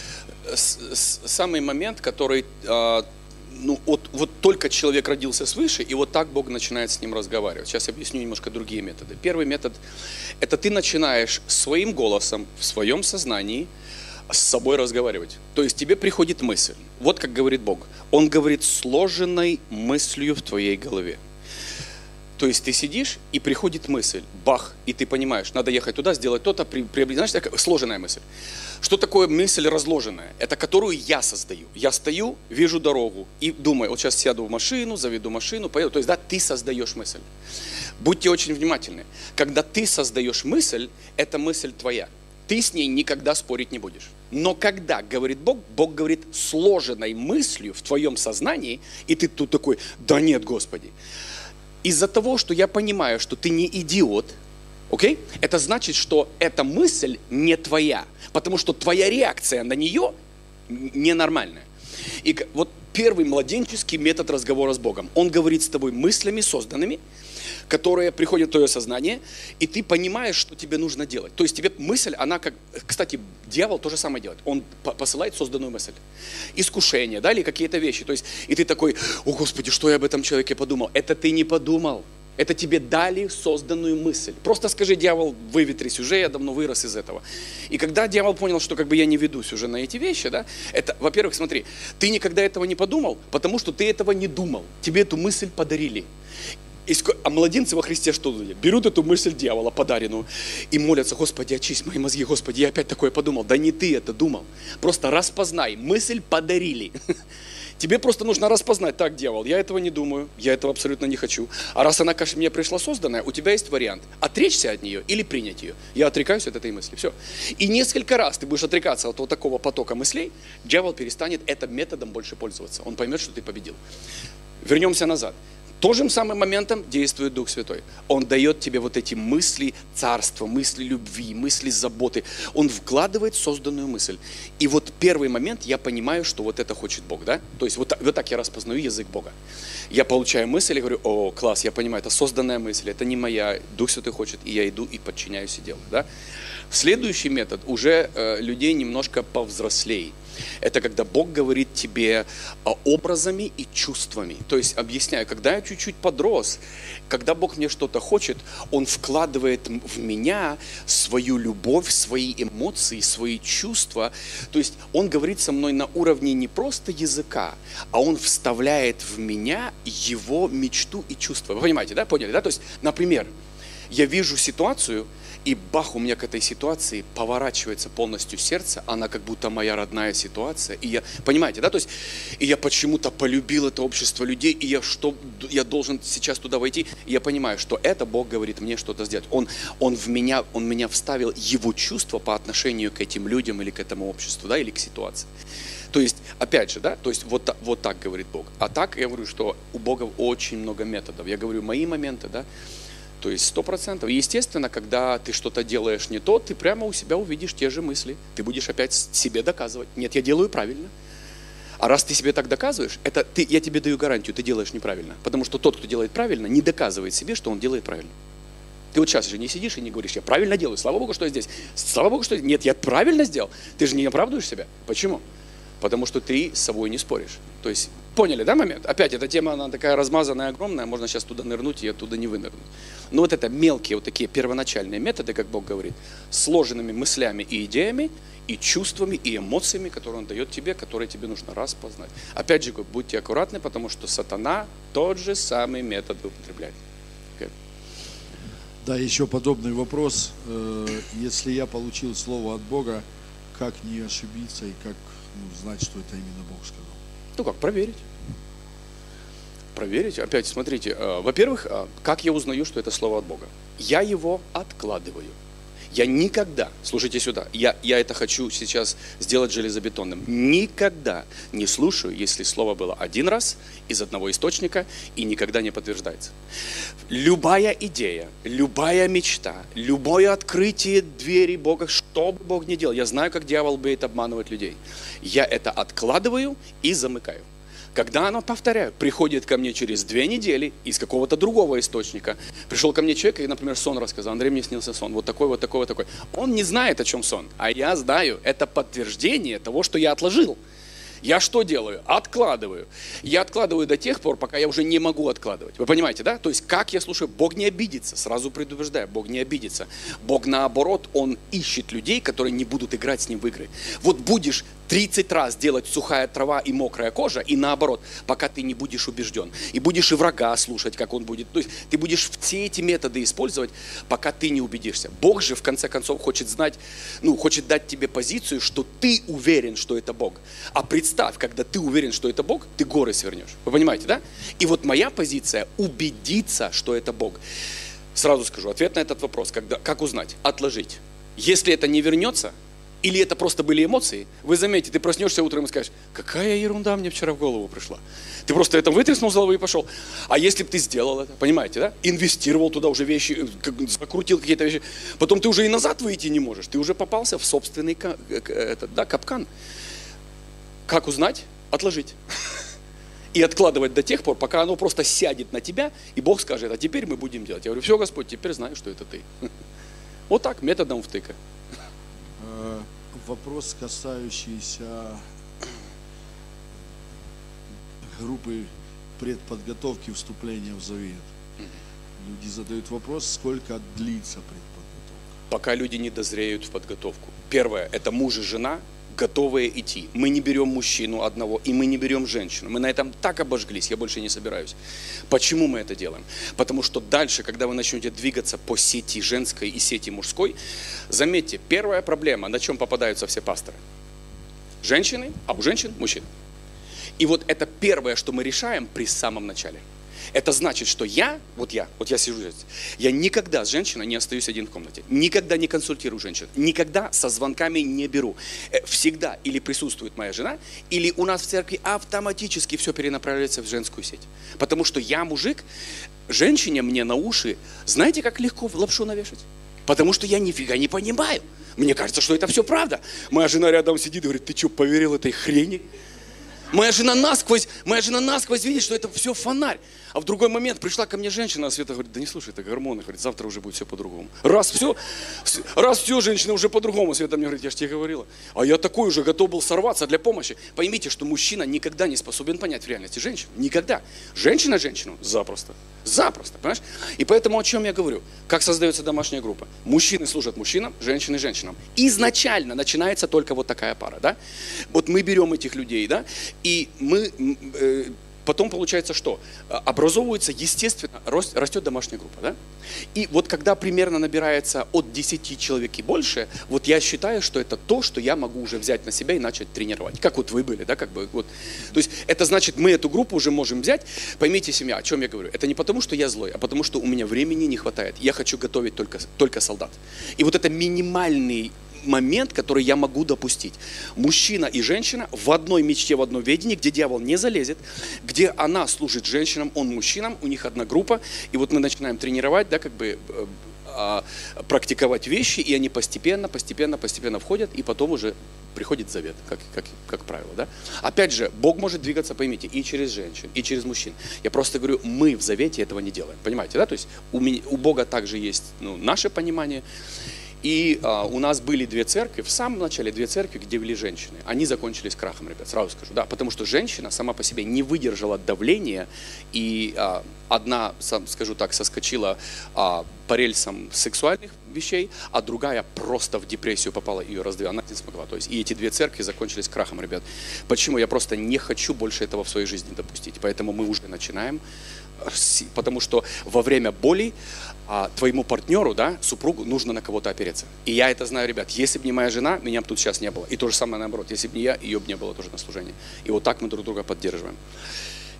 самый момент, который, ну, вот, вот только человек родился свыше, и вот так Бог начинает с ним разговаривать. Сейчас я объясню немножко другие методы. Первый метод, это ты начинаешь своим голосом в своем сознании с собой разговаривать. То есть тебе приходит мысль. Вот как говорит Бог. Он говорит сложенной мыслью в твоей голове. То есть ты сидишь, и приходит мысль. Бах! И ты понимаешь, надо ехать туда, сделать то-то. При, при, знаешь, такая сложенная мысль. Что такое мысль разложенная? Это которую я создаю. Я стою, вижу дорогу и думаю, вот сейчас сяду в машину, заведу машину, поеду. То есть, да, ты создаешь мысль. Будьте очень внимательны. Когда ты создаешь мысль, это мысль твоя. Ты с ней никогда спорить не будешь. Но когда говорит Бог, Бог говорит сложенной мыслью в твоем сознании, и ты тут такой, да нет, Господи. Из-за того, что я понимаю, что ты не идиот, окей? Это значит, что эта мысль не твоя, потому что твоя реакция на нее ненормальная. И вот первый младенческий метод разговора с Богом. Он говорит с тобой мыслями созданными, которые приходят в твое сознание, и ты понимаешь, что тебе нужно делать. То есть тебе мысль, она как... Кстати, дьявол то же самое делает. Он посылает созданную мысль. Искушение, да, или какие-то вещи. То есть, и ты такой, о Господи, что я об этом человеке подумал? Это ты не подумал. Это тебе дали созданную мысль. Просто скажи, дьявол, выветрись уже, я давно вырос из этого. И когда дьявол понял, что как бы я не ведусь уже на эти вещи, да, это, во-первых, смотри, ты никогда этого не подумал, потому что ты этого не думал. Тебе эту мысль подарили. А младенцы во Христе что делают? Берут эту мысль дьявола, подаренную, и молятся, Господи, очисть мои мозги, Господи, я опять такое подумал. Да не ты это думал. Просто распознай, мысль подарили. Тебе просто нужно распознать, так, дьявол, я этого не думаю, я этого абсолютно не хочу. А раз она, конечно, мне пришла созданная, у тебя есть вариант, отречься от нее или принять ее. Я отрекаюсь от этой мысли, все. И несколько раз ты будешь отрекаться от вот такого потока мыслей, дьявол перестанет этим методом больше пользоваться. Он поймет, что ты победил. Вернемся назад. Тем же самым моментом действует Дух Святой. Он дает тебе вот эти мысли царства, мысли любви, мысли заботы. Он вкладывает созданную мысль. И вот первый момент я понимаю, что вот это хочет Бог, да? То есть вот так, вот так я распознаю язык Бога. Я получаю мысль и говорю, о, класс, я понимаю, это созданная мысль, это не моя, Дух Святой хочет, и я иду и подчиняюсь и делаю, да? Следующий метод уже э, людей немножко повзрослее. Это когда Бог говорит тебе образами и чувствами. То есть, объясняю, когда я чуть-чуть подрос, когда Бог мне что-то хочет, Он вкладывает в меня свою любовь, свои эмоции, свои чувства. То есть, Он говорит со мной на уровне не просто языка, а Он вставляет в меня Его мечту и чувства. Вы понимаете, да? Поняли, да? То есть, например, я вижу ситуацию, и бах, у меня к этой ситуации поворачивается полностью сердце, она как будто моя родная ситуация. И я, понимаете, да, то есть, и я почему-то полюбил это общество людей, и я что, я должен сейчас туда войти, и я понимаю, что это Бог говорит мне что-то сделать. Он, он в меня, он меня вставил Его чувства по отношению к этим людям или к этому обществу, да, или к ситуации. То есть, опять же, да, то есть вот, вот так говорит Бог. А так я говорю, что у Бога очень много методов. Я говорю, мои моменты, да, то есть сто процентов. Естественно, когда ты что-то делаешь не то, ты прямо у себя увидишь те же мысли. Ты будешь опять себе доказывать. Нет, я делаю правильно. А раз ты себе так доказываешь, это ты, я тебе даю гарантию, ты делаешь неправильно. Потому что тот, кто делает правильно, не доказывает себе, что он делает правильно. Ты вот сейчас же не сидишь и не говоришь, я правильно делаю, слава Богу, что я здесь. Слава Богу, что я... Нет, я правильно сделал. Ты же не оправдываешь себя. Почему? Потому что ты с собой не споришь. То есть, поняли, да, момент? Опять, эта тема, она такая размазанная, огромная, можно сейчас туда нырнуть и оттуда не вынырнуть. Но вот это мелкие, вот такие первоначальные методы, как Бог говорит, сложенными мыслями и идеями, и чувствами, и эмоциями, которые Он дает тебе, которые тебе нужно распознать. Опять же, будьте аккуратны, потому что сатана тот же самый метод употребляет. Okay. Да, еще подобный вопрос. Если я получил слово от Бога, как не ошибиться и как ну, знать, что это именно Бог сказал? Ну как, проверить. проверить. Опять, смотрите, э, во-первых, э, как я узнаю, что это слово от Бога? Я его откладываю. Я никогда, слушайте сюда, я, я это хочу сейчас сделать железобетонным, никогда не слушаю, если слово было один раз из одного источника и никогда не подтверждается. Любая идея, любая мечта, любое открытие двери Бога, что бы Бог ни делал, я знаю, как дьявол умеет обманывать людей, я это откладываю и замыкаю. Когда оно, повторяю, приходит ко мне через две недели из какого-то другого источника, пришел ко мне человек и, например, сон рассказал, Андрей, мне снился сон, вот такой, вот такой, вот такой. Он не знает, о чем сон, а я знаю, это подтверждение того, что я отложил. Я что делаю? Откладываю. Я откладываю до тех пор, пока я уже не могу откладывать. Вы понимаете, да? То есть, как я слушаю, Бог не обидится, сразу предупреждаю, Бог не обидится. Бог наоборот, Он ищет людей, которые не будут играть с Ним в игры. Вот будешь тридцать раз делать сухая трава и мокрая кожа, и наоборот, пока ты не будешь убежден. И будешь и врага слушать, как он будет. То есть, ты будешь все эти методы использовать, пока ты не убедишься. Бог же, в конце концов, хочет знать, ну, хочет дать тебе позицию, что ты уверен, что это Бог. А представь, когда ты уверен, что это Бог, ты горы свернешь. Вы понимаете, да? И вот моя позиция – убедиться, что это Бог. Сразу скажу, ответ на этот вопрос, когда, как узнать? Отложить. Если это не вернется, или это просто были эмоции, вы заметите, ты проснешься утром и скажешь, какая ерунда мне вчера в голову пришла. Ты просто это вытряснул с головы и пошел. А если бы ты сделал это, понимаете, да? Инвестировал туда уже вещи, закрутил какие-то вещи, потом ты уже и назад выйти не можешь. Ты уже попался в собственный этот, да, капкан. Как узнать? Отложить. И откладывать до тех пор, пока оно просто сядет на тебя, и Бог скажет, а теперь мы будем делать. Я говорю, все, Господь, теперь знаю, что это ты. Вот так, методом втыка. Вопрос, касающийся группы предподготовки вступления в завет. Люди задают вопрос, сколько длится предподготовка. Пока люди не дозреют в подготовку. Первое, это муж и жена, готовые идти. Мы не берем мужчину одного, и мы не берем женщину. Мы на этом так обожглись, я больше не собираюсь. Почему мы это делаем? Потому что дальше, когда вы начнете двигаться по сети женской и сети мужской, заметьте, первая проблема, на чем попадаются все пасторы. Женщины, а у женщин мужчины. И вот это первое, что мы решаем при самом начале. Это значит, что я, вот я, вот я сижу здесь, я никогда с женщиной не остаюсь один в комнате, никогда не консультирую женщин, никогда со звонками не беру. Всегда или присутствует моя жена, или у нас в церкви автоматически все перенаправляется в женскую сеть. Потому что я мужик, женщине мне на уши, знаете, как легко лапшу навешать? Потому что я нифига не понимаю. Мне кажется, что это все правда. Моя жена рядом сидит и говорит, ты что, поверил этой хрени? Моя жена насквозь, моя жена насквозь видит, что это все фонарь. А в другой момент пришла ко мне женщина, а Света говорит, да не слушай, это гормоны, говорит, завтра уже будет все по-другому. Раз все, раз все, женщина уже по-другому. Света мне говорит, я же тебе говорила. А я такой уже готов был сорваться для помощи. Поймите, что мужчина никогда не способен понять в реальности женщину. Никогда. Женщина женщину запросто. Запросто, понимаешь? И поэтому о чем я говорю? Как создается домашняя группа? Мужчины служат мужчинам, женщины женщинам. Изначально начинается только вот такая пара, да? Вот мы берем этих людей, да? И мы... Э, Потом получается что? Образовывается, естественно, растет домашняя группа. Да? И вот когда примерно набирается от десяти человек и больше, вот я считаю, что это то, что я могу уже взять на себя и начать тренировать. Как вот вы были, да, как бы вот. То есть это значит, мы эту группу уже можем взять. Поймите, семья, о чем я говорю. Это не потому, что я злой, а потому, что у меня времени не хватает. Я хочу готовить только, только солдат. И вот это минимальный момент, который я могу допустить. Мужчина и женщина в одной мечте, в одном ведении, где дьявол не залезет, где она служит женщинам, он мужчинам, у них одна группа, и вот мы начинаем тренировать, да, как бы э, э, практиковать вещи, и они постепенно, постепенно, постепенно входят, и потом уже приходит завет, как, как, как правило. Да? Опять же, Бог может двигаться, поймите, и через женщин, и через мужчин. Я просто говорю, мы в завете этого не делаем, понимаете, да? То есть у, меня, у Бога также есть, ну, наше понимание. И а, у нас были две церкви, в самом начале две церкви, где были женщины. Они закончились крахом, ребят, сразу скажу. Да, потому что женщина сама по себе не выдержала давления, и а, одна, сам, скажу так, соскочила а, по рельсам сексуальных вещей, а другая просто в депрессию попала, ее раздавила, она не смогла. То есть и эти две церкви закончились крахом, ребят. Почему? Я просто не хочу больше этого в своей жизни допустить. Поэтому мы уже начинаем, потому что во время боли а, твоему партнеру, да, супругу, нужно на кого-то опереться. И я это знаю, ребят. Если бы не моя жена, меня бы тут сейчас не было. И то же самое наоборот. Если бы не я, ее бы не было тоже на служении. И вот так мы друг друга поддерживаем.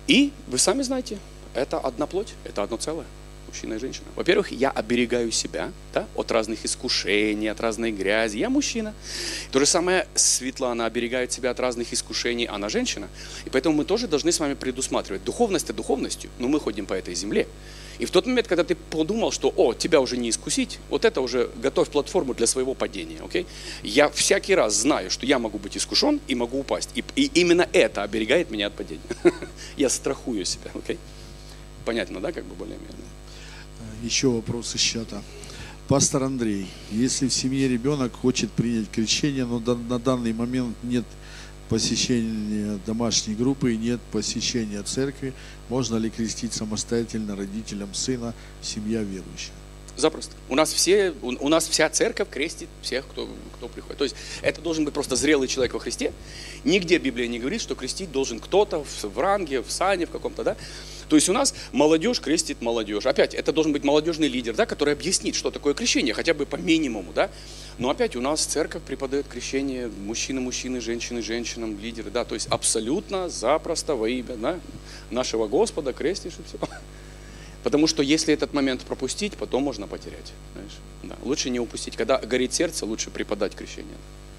И вы сами знаете, это одна плоть, это одно целое. Мужчина и женщина. Во-первых, я оберегаю себя, да, от разных искушений, от разной грязи. Я мужчина. То же самое Светлана оберегает себя от разных искушений, она женщина. И поэтому мы тоже должны с вами предусматривать. Духовность духовностью, но мы ходим по этой земле. И в тот момент, когда ты подумал, что, о, тебя уже не искусить, вот это уже готовь платформу для своего падения, окей? Я всякий раз знаю, что я могу быть искушен и могу упасть. И, и именно это оберегает меня от падения. Я страхую себя, окей? Понятно, да, как бы более-менее? Еще вопрос из чата. Пастор Андрей, если в семье ребенок хочет принять крещение, но на данный момент нет посещения домашней группы и нет посещения церкви, можно ли крестить самостоятельно родителям сына, семья верующая? Запросто. У нас все, у, у нас вся церковь крестит всех, кто, кто приходит. То есть это должен быть просто зрелый человек во Христе. Нигде Библия не говорит, что крестить должен кто-то в, в ранге, в сане, в каком-то, да. То есть у нас молодежь крестит молодежь. Опять, это должен быть молодежный лидер, да, который объяснит, что такое крещение, хотя бы по минимуму, да. Но опять у нас церковь преподает крещение мужчины, мужчины, женщины, женщинам, лидеры, да. То есть абсолютно запросто во имя, да, нашего Господа крестишь и все. Потому что если этот момент пропустить, потом можно потерять. Знаешь? Да. Лучше не упустить. Когда горит сердце, лучше преподать крещение.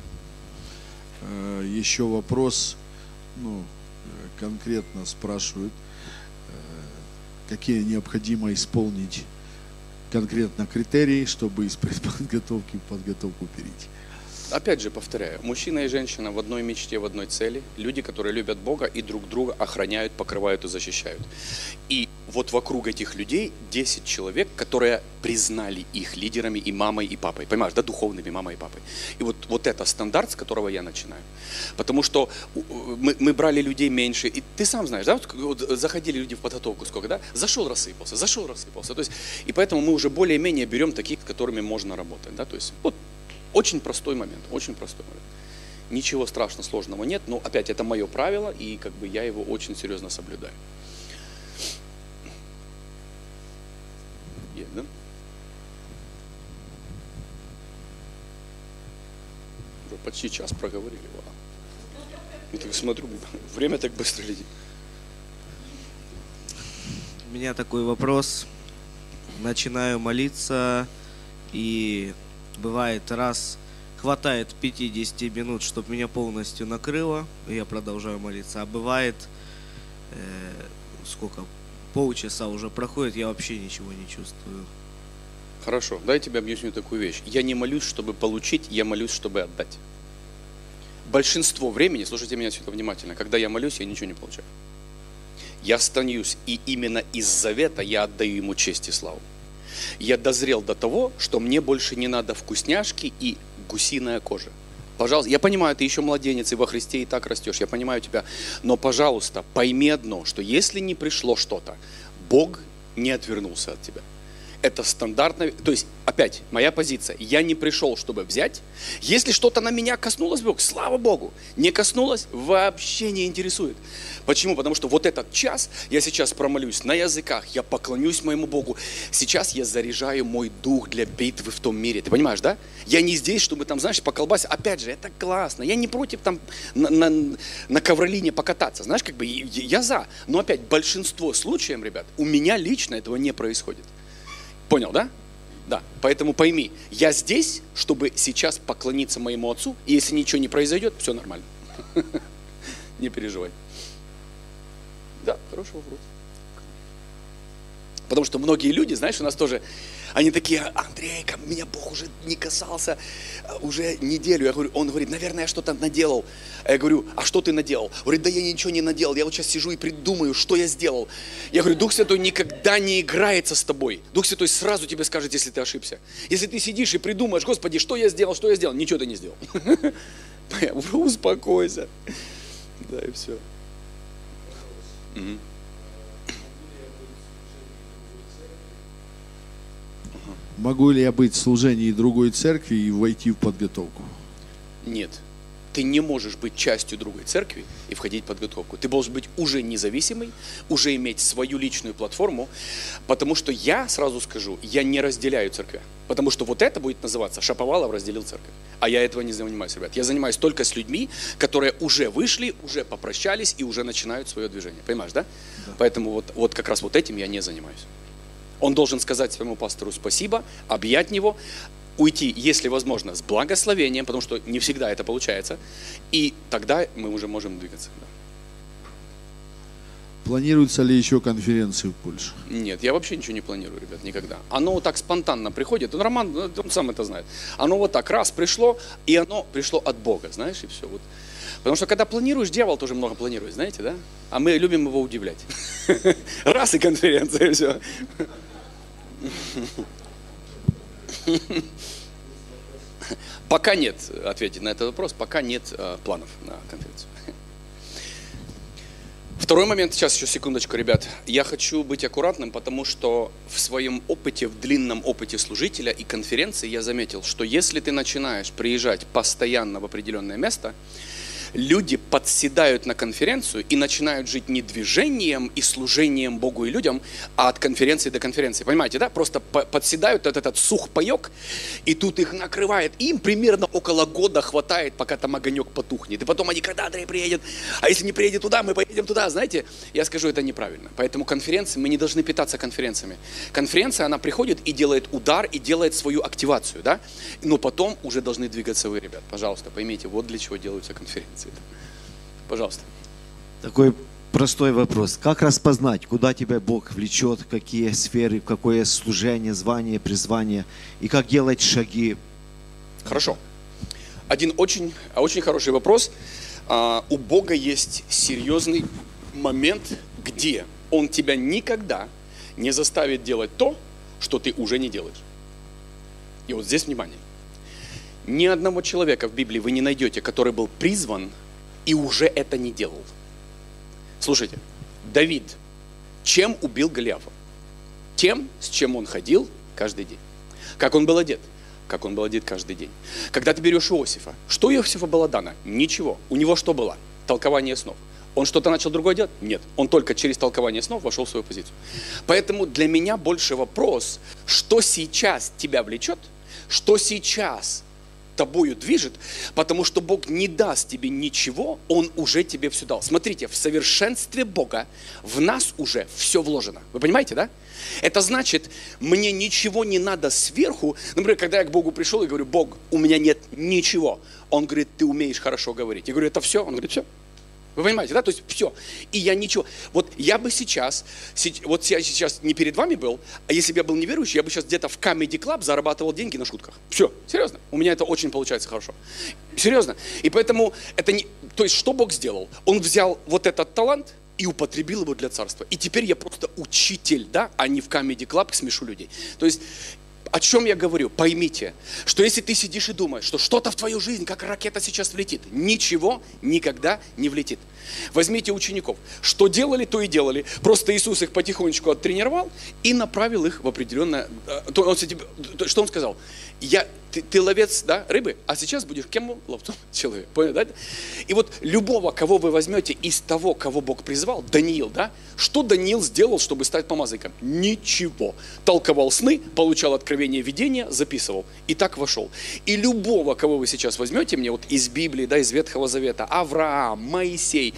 Еще вопрос, ну, конкретно спрашивают, какие необходимо исполнить конкретно критерии, чтобы из предподготовки в подготовку перейти. Опять же, повторяю, мужчина и женщина в одной мечте, в одной цели. Люди, которые любят Бога и друг друга охраняют, покрывают и защищают. И вот вокруг этих людей десять человек, которые признали их лидерами и мамой, и папой. Понимаешь, да, духовными мамой и папой. И вот, вот это стандарт, с которого я начинаю. Потому что мы, мы брали людей меньше. И ты сам знаешь, да, вот, вот заходили люди в подготовку сколько, да? Зашел, рассыпался, зашел, рассыпался. То есть, и поэтому мы уже более-менее берем таких, с которыми можно работать. Да? То есть, вот, очень простой момент, очень простой момент. Ничего страшно сложного нет, но опять это мое правило, и как бы я его очень серьезно соблюдаю. Есть, да? Уже почти час проговорили. Вау. Я так смотрю, время так быстро летит. У меня такой вопрос. Начинаю молиться, и бывает раз хватает пятьдесят минут, чтобы меня полностью накрыло, и я продолжаю молиться. А бывает, э, сколько, полчаса уже проходит, я вообще ничего не чувствую. Хорошо, дай я тебе объясню такую вещь. Я не молюсь, чтобы получить, я молюсь, чтобы отдать. Большинство времени, слушайте меня сюда внимательно, когда я молюсь, я ничего не получаю. Я становлюсь, и именно из завета я отдаю ему честь и славу. Я дозрел до того, что мне больше не надо вкусняшки и гусиная кожа. Пожалуйста, я понимаю, ты еще младенец и во Христе и так растешь, я понимаю тебя, но, пожалуйста, пойми одно, что если не пришло что-то, Бог не отвернулся от тебя. Это стандартно, то есть, опять, моя позиция, я не пришел, чтобы взять. Если что-то на меня коснулось, Бог, слава Богу, не коснулось, вообще не интересует. Почему? Потому что вот этот час, я сейчас промолюсь на языках, я поклонюсь моему Богу. Сейчас я заряжаю мой дух для битвы в том мире. Ты понимаешь, да? Я не здесь, чтобы там, знаешь, по колбасе. Опять же, это классно. Я не против там на, на, на ковролине покататься. Знаешь, как бы я за. Но опять, большинство случаев, ребят, у меня лично этого не происходит. Понял, да? Да. Поэтому пойми, я здесь, чтобы сейчас поклониться моему отцу, и если ничего не произойдет, все нормально. Не переживай. Да, хороший вопрос. Потому что многие люди, знаешь, у нас тоже, они такие: Андрей, ко меня Бог уже не касался уже неделю. Я говорю, он говорит, наверное, я что-то наделал. А я говорю, а что ты наделал? Он говорит, да я ничего не наделал, я вот сейчас сижу и придумаю, что я сделал. Я говорю, Дух Святой никогда не играется с тобой. Дух Святой сразу тебе скажет, если ты ошибся. Если ты сидишь и придумаешь, Господи, что я сделал, что я сделал, ничего ты не сделал. Успокойся. Да, и все. Могу ли я быть в служении другой церкви и войти в подготовку? Нет. ты не можешь быть частью другой церкви и входить в подготовку. Ты должен быть уже независимый, уже иметь свою личную платформу, потому что я, сразу скажу, я не разделяю церкви. Потому что вот это будет называться Шаповалов разделил церковь. А я этого не занимаюсь, ребят. Я занимаюсь только с людьми, которые уже вышли, уже попрощались и уже начинают свое движение. Понимаешь, да? Да. Поэтому вот, вот как раз вот этим я не занимаюсь. Он должен сказать своему пастору спасибо, объять него, уйти, если возможно, с благословением, потому что не всегда это получается, и тогда мы уже можем двигаться. Да. Планируются ли еще конференции в Польше? Нет, я вообще ничего не планирую, ребят, никогда. Оно вот так спонтанно приходит, он, Роман, он сам это знает. Оно вот так раз пришло, и оно пришло от Бога, знаешь, и все. Вот. Потому что когда планируешь, дьявол тоже много планирует, знаете, да? А мы любим его удивлять. Раз и конференция, все. Пока нет, ответить на этот вопрос, пока нет э, планов на конференцию. Второй момент, сейчас еще секундочку, ребят. Я хочу быть аккуратным, потому что в своем опыте, в длинном опыте служителя и конференции я заметил, что если ты начинаешь приезжать постоянно в определенное место, люди подседают на конференцию и начинают жить не движением и служением Богу и людям, а от конференции до конференции. Понимаете, да? Просто подседают вот этот сухпайок, и тут их накрывает. Им примерно около года хватает, пока там огонек потухнет. И потом они, когда Андрей приедет, а если не приедет туда, мы поедем туда. Знаете, я скажу, это неправильно. Поэтому конференции, мы не должны питаться конференциями. Конференция, она приходит и делает удар, и делает свою активацию, да? Но потом уже должны двигаться вы, ребят. Пожалуйста, поймите, вот для чего делаются конференции. Пожалуйста. Такой простой вопрос. Как распознать, куда тебя Бог влечет, какие сферы, какое служение, звание, призвание, и как делать шаги? Хорошо. Один очень, очень хороший вопрос. А, у Бога есть серьезный момент, где Он тебя никогда не заставит делать то, что ты уже не делаешь. И вот здесь внимание. Ни одного человека в Библии вы не найдете, который был призван и уже это не делал. Слушайте, Давид чем убил Голиафа? Тем, с чем он ходил каждый день. Как он был одет? Как он был одет каждый день. Когда ты берешь Иосифа, что у Иосифа было дано? Ничего. У него что было? Толкование снов. Он что-то начал другое делать? Нет. Он только через толкование снов вошел в свою позицию. Поэтому для меня больше вопрос, что сейчас тебя влечет, что сейчас тобою движет, потому что Бог не даст тебе ничего, Он уже тебе все дал. Смотрите, в совершенстве Бога в нас уже все вложено. Вы понимаете, да? Это значит, мне ничего не надо сверху. Например, когда я к Богу пришел и говорю: Бог, у меня нет ничего. Он говорит: ты умеешь хорошо говорить. Я говорю: это все? Он говорит: все. Вы понимаете, да? То есть все. И я ничего. Вот я бы сейчас, вот я сейчас не перед вами был, а если бы я был неверующий, я бы сейчас где-то в Comedy Club зарабатывал деньги на шутках. Все. Серьезно. У меня это очень получается хорошо. Серьезно. И поэтому это не... То есть что Бог сделал? Он взял вот этот талант и употребил его для царства. И теперь я просто учитель, да, а не в Comedy Club смешу людей. То есть... О чем я говорю? Поймите, что если ты сидишь и думаешь, что что-то в твою жизнь, как ракета, сейчас влетит, ничего никогда не влетит. Возьмите учеников. Что делали, то и делали. Просто Иисус их потихонечку оттренировал и направил их в определенное... Что он сказал? Я, ты, ты ловец, да, рыбы, а сейчас будешь кем? Ловцом человека. Понял, да? И вот любого, кого вы возьмете из того, кого Бог призвал, Даниил, да? Что Даниил сделал, чтобы стать помазанником? Ничего. Толковал сны, получал откровение видения, записывал. И так вошел. И любого, кого вы сейчас возьмете мне, вот из Библии, да, из Ветхого Завета, Авраам, Моисей,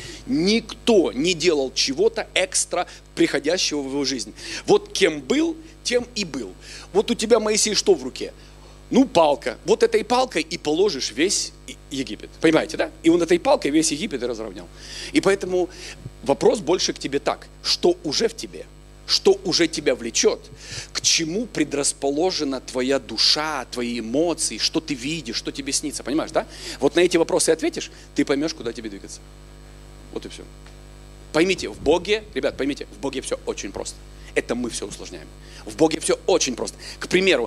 никто не делал чего-то экстра приходящего в его жизнь. Вот кем был, тем и был. Вот у тебя, Моисей, что в руке? Ну, палка. Вот этой палкой и положишь весь Египет. Понимаете, да? И он этой палкой весь Египет и разровнял. И поэтому вопрос больше к тебе так. Что уже в тебе? Что уже тебя влечет? К чему предрасположена твоя душа, твои эмоции? Что ты видишь? Что тебе снится? Понимаешь, да? Вот на эти вопросы ответишь, ты поймешь, куда тебе двигаться. Вот и все. Поймите, в Боге, ребят, поймите, в Боге все очень просто. Это мы все усложняем. В Боге все очень просто. К примеру,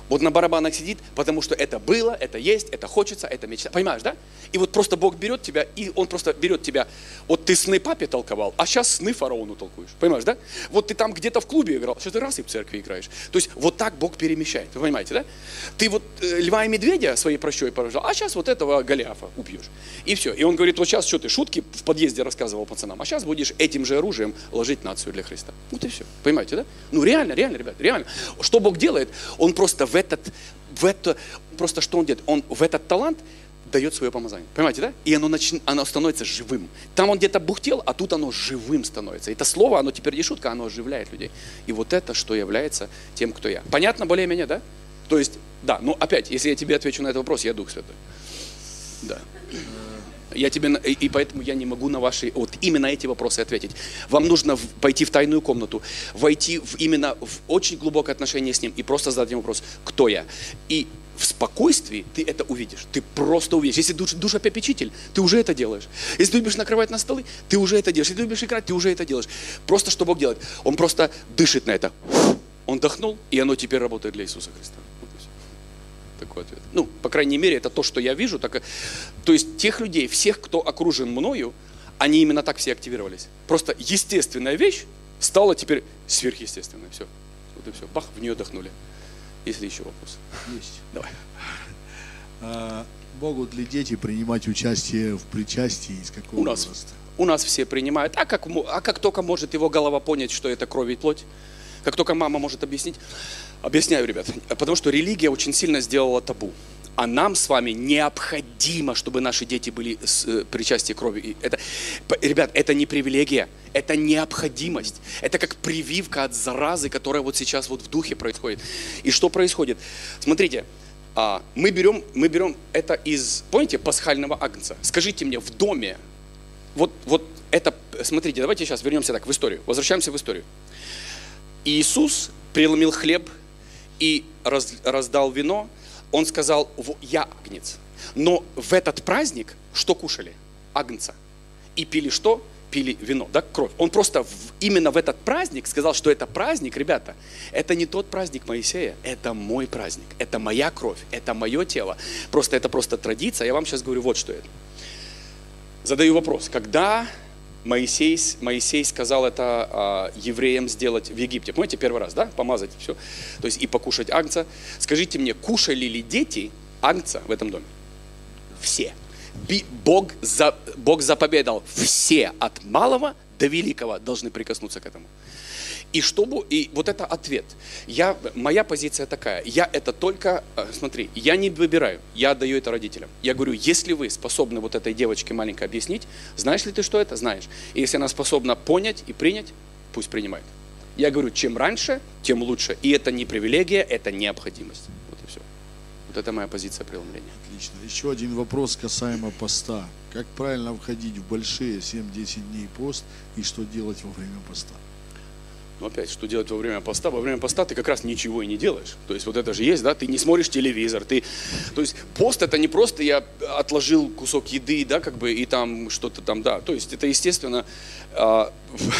Вот на барабанах сидит, потому что это было, это есть, это хочется, это мечта. Понимаешь, да? И вот просто Бог берет тебя, и Он просто берет тебя. Вот ты сны папе толковал, а сейчас сны фараону толкуешь. Понимаешь, да? Вот ты там где-то в клубе играл, сейчас ты раз и в церкви играешь. То есть вот так Бог перемещает. Вы понимаете, да? Ты вот э, льва и медведя своей прощой поражал, а сейчас вот этого Голиафа убьешь. И все. И он говорит, вот сейчас что ты шутки в подъезде рассказывал пацанам, а сейчас будешь этим же оружием ложить нацию для Христа. Вот и все. Понимаете, да? Ну реально, реально, ребят, реально. Что Бог делает? Он просто в этот, в это, просто что Он делает? Он в этот талант дает свое помазание. Понимаете, да? И оно, начи... оно становится живым. Там он где-то бухтел, а тут оно живым становится. Это слово, оно теперь не шутка, оно оживляет людей. И вот это, что является тем, кто я. Понятно более-менее, да? То есть, да, но опять, если я тебе отвечу на этот вопрос, я Дух Святой. Да. Я тебе, и поэтому я не могу на ваши, вот именно эти вопросы ответить. Вам нужно пойти в тайную комнату, войти в, именно в очень глубокое отношение с Ним и просто задать Ему вопрос, кто я? И в спокойствии ты это увидишь. Ты просто увидишь. Если ты душепопечитель, ты уже это делаешь. Если ты любишь накрывать на столы, ты уже это делаешь. Если ты любишь играть, ты уже это делаешь. Просто что Бог делает? Он просто дышит на это. Он вдохнул, и оно теперь работает для Иисуса Христа. Вот и все. Такой ответ. Ну, по крайней мере, это то, что я вижу. Так, то есть тех людей, всех, кто окружен мною, они именно так все активировались. Просто естественная вещь стала теперь сверхъестественной. Все. Вот и все. Бах, в нее вдохнули. Если еще вопрос. Есть. Давай. А, могут ли дети принимать участие в причастии из какого У нас, возраста? у нас все принимают. А как, а как только может его голова понять, что это кровь и плоть, как только мама может объяснить, объясняю, ребят, потому что религия очень сильно сделала табу. А нам с вами необходимо, чтобы наши дети были с э, причастием крови. Это, ребят, это не привилегия, это необходимость. Это как прививка от заразы, которая вот сейчас вот в духе происходит. И что происходит? Смотрите, а, мы, берем, мы берем это из, помните, пасхального агнца. Скажите мне, в доме, вот, вот это, смотрите, давайте сейчас вернемся так в историю, возвращаемся в историю. Иисус преломил хлеб и раз, раздал вино. Он сказал, я агнец. Но в этот праздник что кушали? Агнца. И пили что? Пили вино, да, кровь. Он просто в, именно в этот праздник сказал, что это праздник, ребята, это не тот праздник Моисея, это мой праздник, это моя кровь, это мое тело. Просто это просто традиция. Я вам сейчас говорю вот что это. Задаю вопрос. Когда Моисей, Моисей сказал это а, евреям сделать в Египте. Помните, первый раз, да? Помазать все. То есть и покушать агнца. Скажите мне, кушали ли дети агнца в этом доме? Все. Бог, за, Бог заповедал, все от малого до великого должны прикоснуться к этому. И чтобы, и вот это ответ. Я, моя позиция такая, я это только, смотри, я не выбираю, я отдаю это родителям. Я говорю, если вы способны вот этой девочке маленькой объяснить, знаешь ли ты, что это? Знаешь. И если она способна понять и принять, пусть принимает. Я говорю, чем раньше, тем лучше. И это не привилегия, это необходимость. Вот и все. Вот это моя позиция преломления. Отлично. Еще один вопрос касаемо поста. Как правильно входить в большие семь-десять дней пост и что делать во время поста? Но опять, что делать во время поста? Во время поста ты как раз ничего и не делаешь. То есть вот это же есть, да, ты не смотришь телевизор. Ты... То есть пост это не просто я отложил кусок еды, да, как бы, и там что-то там, да. То есть это, естественно, это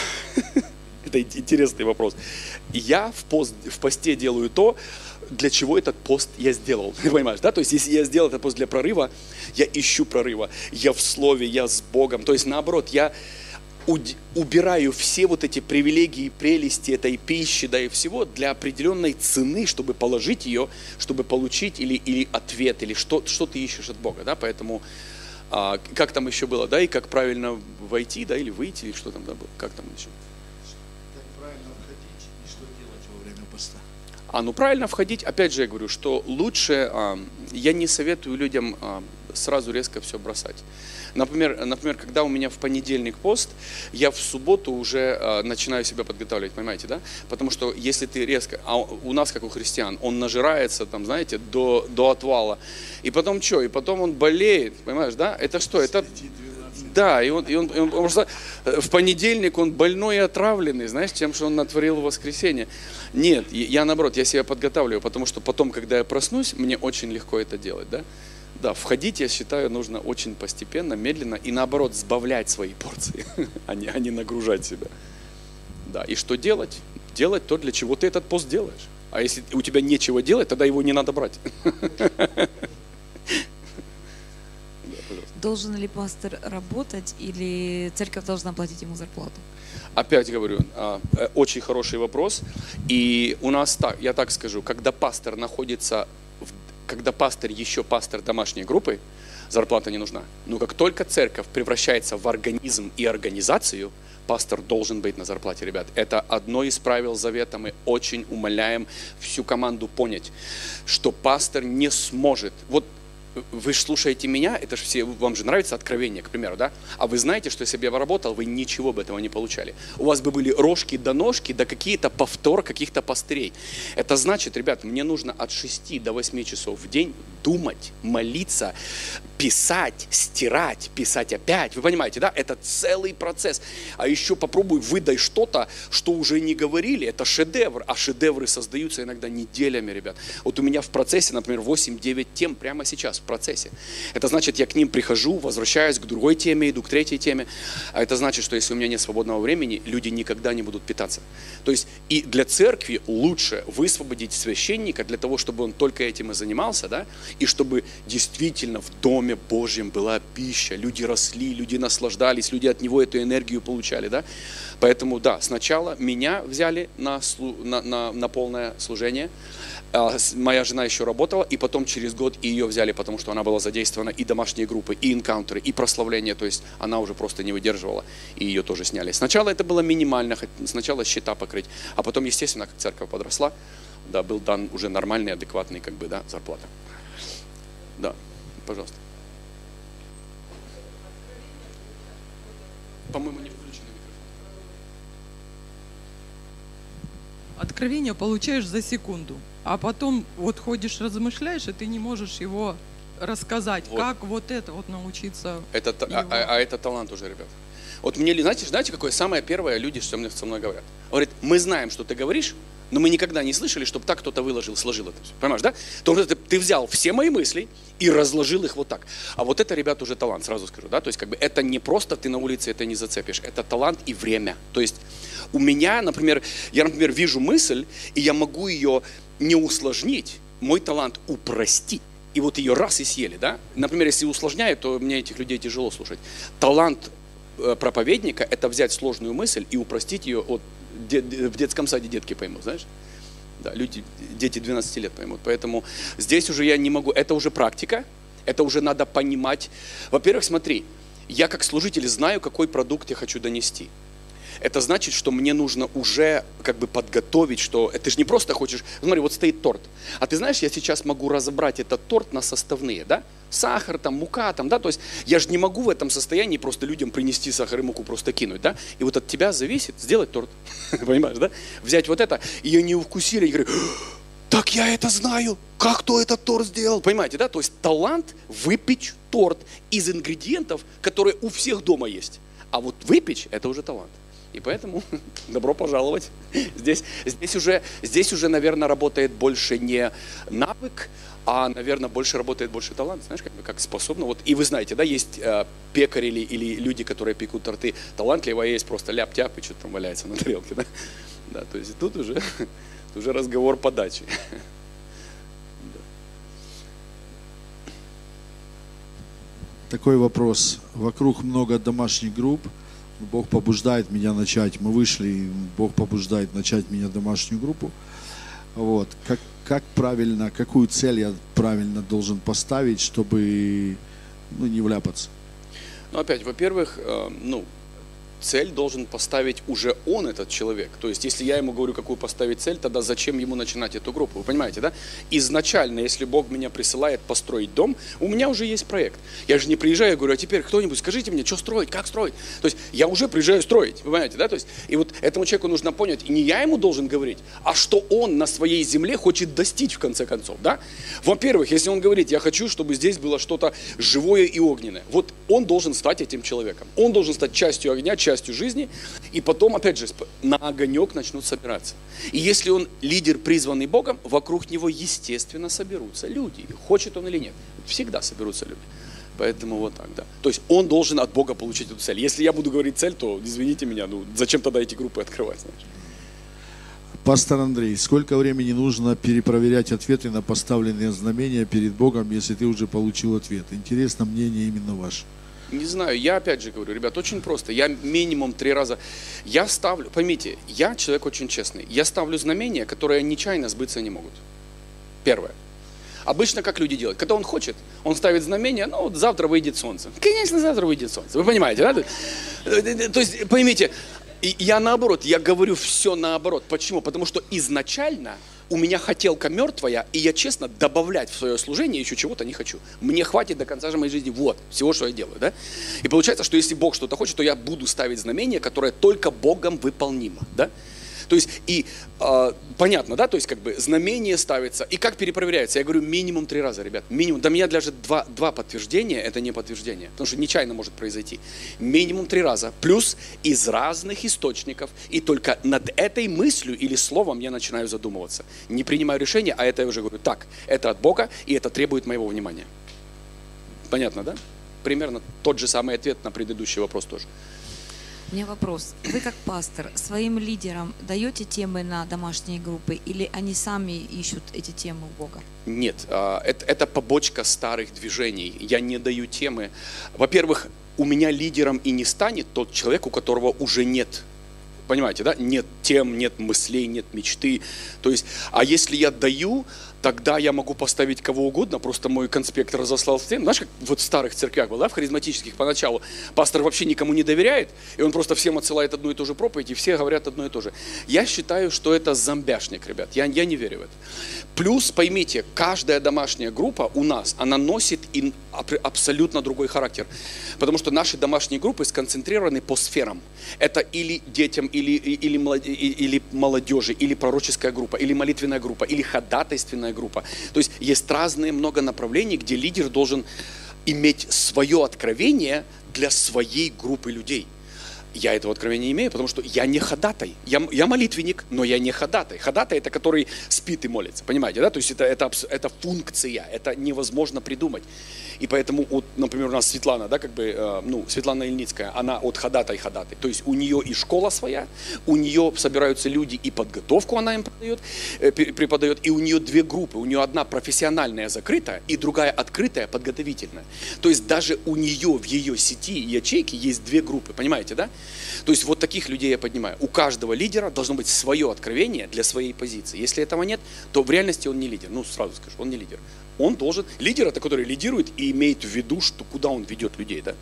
интересный вопрос. Я в, пост, в посте делаю то, для чего этот пост я сделал. Ты понимаешь, да? То есть если я сделал этот пост для прорыва, я ищу прорыва. Я в слове, я с Богом. То есть наоборот, я убираю все вот эти привилегии, прелести этой пищи, да и всего для определенной цены, чтобы положить ее, чтобы получить или, или ответ, или что, что ты ищешь от Бога, да, поэтому а, как там еще было, да, и как правильно войти, да, или выйти, или что там, да, было, как там еще? Как правильно входить и что делать во время поста? А, ну правильно входить, опять же я говорю, что лучше, а, я не советую людям а, сразу резко все бросать. Например, например, когда у меня в понедельник пост, я в субботу уже э, начинаю себя подготавливать, понимаете, да? Потому что если ты резко, а у нас, как у христиан, он нажирается, там, знаете, до, до отвала, и потом что? И потом он болеет, понимаешь, да? Это что? Это... Да, и он, и он, и он просто в понедельник он больной и отравленный, знаешь, тем, что он натворил в воскресенье. Нет, я наоборот, я себя подготавливаю, потому что потом, когда я проснусь, мне очень легко это делать, да? Да, входить, я считаю, нужно очень постепенно, медленно и наоборот сбавлять свои порции, а не, а не нагружать себя. Да, и что делать? Делать то, для чего ты этот пост делаешь. А если у тебя нечего делать, тогда его не надо брать. Должен ли пастор работать или церковь должна платить ему зарплату? Опять говорю, очень хороший вопрос. И у нас так, я так скажу, когда пастор находится, в, когда пастор еще пастор домашней группы, зарплата не нужна. Но как только церковь превращается в организм и организацию, пастор должен быть на зарплате, ребят. Это одно из правил завета. Мы очень умоляем всю команду понять, что пастор не сможет. Вот вы же слушаете меня, это же все, вам же нравится откровение, к примеру, да? А вы знаете, что если бы я работал, вы ничего бы этого не получали. У вас бы были рожки до ножки, да какие-то повтор каких-то пастырей. Это значит, ребят, мне нужно от шести до восьми часов в день думать, молиться, писать, стирать, писать опять. Вы понимаете, да? Это целый процесс. А еще попробуй выдай что-то, что уже не говорили. Это шедевр. А шедевры создаются иногда неделями, ребят. Вот у меня в процессе, например, восемь-девять тем прямо сейчас в процессе. Это значит, я к ним прихожу, возвращаюсь к другой теме, иду к третьей теме. А это значит, что если у меня нет свободного времени, люди никогда не будут питаться. То есть и для церкви лучше высвободить священника для того, чтобы он только этим и занимался, да? И чтобы действительно в Доме Божьем была пища, люди росли, люди наслаждались, люди от него эту энергию получали, да? Поэтому, да, сначала меня взяли на, на, на, на полное служение, а моя жена еще работала, и потом через год и ее взяли, потому что она была задействована и домашние группы, и энкаунтеры, и прославление, то есть она уже просто не выдерживала, и ее тоже сняли. Сначала это было минимально, сначала счета покрыть, а потом, естественно, как церковь подросла, да, был дан уже нормальный, адекватный, как бы, да, зарплата. Да, пожалуйста. По-моему, не включенный микрофон. Откровение получаешь за секунду, а потом вот ходишь, размышляешь, и ты не можешь его рассказать, вот. Как вот это вот научиться. Это, а, а, а это талант уже, ребят. Вот мне, знаете, знаете, какое самое первое люди со мной, со мной говорят? Говорят, мы знаем, что ты говоришь, но мы никогда не слышали, чтобы так кто-то выложил, сложил это все. Понимаешь, да? То есть ты, ты взял все мои мысли и разложил их вот так. А вот это, ребят, уже талант, сразу скажу, да? То есть как бы это не просто ты на улице это не зацепишь, это талант и время. То есть у меня, например, я, например, вижу мысль, и я могу ее не усложнить, мой талант упростить. И вот ее раз и съели, да? Например, если усложняю, то мне этих людей тяжело слушать. Талант проповедника – это взять сложную мысль и упростить ее. Вот в детском саде детки поймут, знаешь? Да, люди, дети двенадцати лет поймут. Поэтому здесь уже я не могу, это уже практика, это уже надо понимать. Во-первых, смотри, я как служитель знаю, какой продукт я хочу донести. Это значит, что мне нужно уже как бы подготовить, что ты же не просто хочешь, смотри, вот стоит торт, а ты знаешь, я сейчас могу разобрать этот торт на составные, да, сахар, там, мука, там, да, то есть я же не могу в этом состоянии просто людям принести сахар и муку, просто кинуть, да, и вот от тебя зависит сделать торт, понимаешь, да, взять вот это, и ее не укусили, и говорю, так я это знаю, как кто этот торт сделал, понимаете, да, то есть талант выпечь торт из ингредиентов, которые у всех дома есть, а вот выпечь это уже талант. И поэтому добро пожаловать. Здесь, здесь, уже, здесь уже, наверное, работает больше не навык, а, наверное, больше работает больше талант. Знаешь, как, как способно. Вот, и вы знаете, да, есть э, пекари или, или люди, которые пекут торты талантливые, а есть просто ляп-тяп и что-то там валяется на тарелке. Да? Да, то есть тут уже, уже разговор подачи. Такой вопрос. Вокруг много домашних групп. Бог побуждает меня начать, мы вышли, Бог побуждает начать меня домашнюю группу. Вот. Как, как правильно, какую цель я правильно должен поставить, чтобы ну, не вляпаться? Ну, опять, во-первых, э, ну, цель должен поставить уже он, этот человек. То есть, если я ему говорю, какую поставить цель, тогда зачем ему начинать эту группу? Вы понимаете, да? Изначально, если Бог меня присылает построить дом, у меня уже есть проект. Я же не приезжаю и говорю, а теперь кто-нибудь скажите мне, что строить, как строить? То есть, я уже приезжаю строить, вы понимаете, да? То есть, и вот этому человеку нужно понять, и не я ему должен говорить, а что он на своей земле хочет достичь в конце концов, да? Во-первых, если он говорит, я хочу, чтобы здесь было что-то живое и огненное, вот он должен стать этим человеком. Он должен стать частью огня, частью частью жизни, и потом, опять же, на огонек начнут собираться. И если он лидер, призванный Богом, вокруг него, естественно, соберутся люди. Хочет он или нет. Всегда соберутся люди. Поэтому вот так, да. То есть он должен от Бога получить эту цель. Если я буду говорить цель, то, извините меня, ну зачем тогда эти группы открывать, знаешь? Пастор Андрей, сколько времени нужно перепроверять ответы на поставленные знамения перед Богом, если ты уже получил ответ? Интересно мнение именно ваше. Не знаю, я опять же говорю, ребят, очень просто. Я минимум три раза, я ставлю, поймите, я человек очень честный. Я ставлю знамения, которые нечаянно сбыться не могут. Первое. Обычно как люди делают? Когда он хочет, он ставит знамение, ну вот завтра выйдет солнце. Конечно, завтра выйдет солнце. Вы понимаете, да? То есть, поймите, я наоборот, я говорю все наоборот. Почему? Потому что изначально у меня хотелка мертвая, и я честно добавлять в свое служение еще чего-то не хочу. Мне хватит до конца же моей жизни вот, всего, что я делаю. Да? И получается, что если Бог что-то хочет, то я буду ставить знамение, которое только Богом выполнимо. Да? То есть, и э, понятно, да, то есть, как бы, знамение ставится, и как перепроверяется? Я говорю, минимум три раза, ребят, минимум, до меня даже два, два подтверждения, это не подтверждение, потому что нечаянно может произойти. Минимум три раза, плюс из разных источников, и только над этой мыслью или словом я начинаю задумываться. Не принимаю решение, а это я уже говорю, так, это от Бога, и это требует моего внимания. Понятно, да? Примерно тот же самый ответ на предыдущий вопрос тоже. У меня вопрос. Вы как пастор своим лидерам даете темы на домашние группы или они сами ищут эти темы у Бога? Нет, это, это побочка старых движений. Я не даю темы. Во-первых, у меня лидером и не станет тот человек, у которого уже нет, понимаете, да? Нет тем, нет мыслей, нет мечты. То есть, а если я даю, тогда я могу поставить кого угодно, просто мой конспект разослал всем. Знаешь, как вот в старых церквях было, да, в харизматических поначалу, пастор вообще никому не доверяет, и он просто всем отсылает одну и ту же проповедь, и все говорят одно и то же. Я считаю, что это зомбяшник, ребят, я, я не верю в это. Плюс, поймите, каждая домашняя группа у нас, она носит ин, абсолютно другой характер, потому что наши домашние группы сконцентрированы по сферам. Это или детям, или, или, или молодежи, или пророческая группа, или молитвенная группа, или ходатайственная группа. То есть есть разные много направлений, где лидер должен иметь свое откровение для своей группы людей. Я этого откровения не имею, потому что я не ходатай. Я, я молитвенник, но я не ходатай. Ходатай – это который спит и молится, понимаете, да? То есть это, это, это функция, это невозможно придумать. И поэтому, вот, например, у нас Светлана, да, как бы, э, ну, Светлана Ильницкая, она от ходатай-ходатай. То есть у нее и школа своя, у нее собираются люди, и подготовку она им преподает, э, преподает, и у нее две группы. У нее одна профессиональная, закрытая, и другая открытая, подготовительная. То есть даже у нее в ее сети ячейки есть две группы, понимаете, да? То есть вот таких людей я поднимаю. У каждого лидера должно быть свое откровение для своей позиции. Если этого нет, то в реальности он не лидер. Ну, сразу скажу, он не лидер. Он должен, лидер это который лидирует и имеет в виду, что куда он ведет людей, да?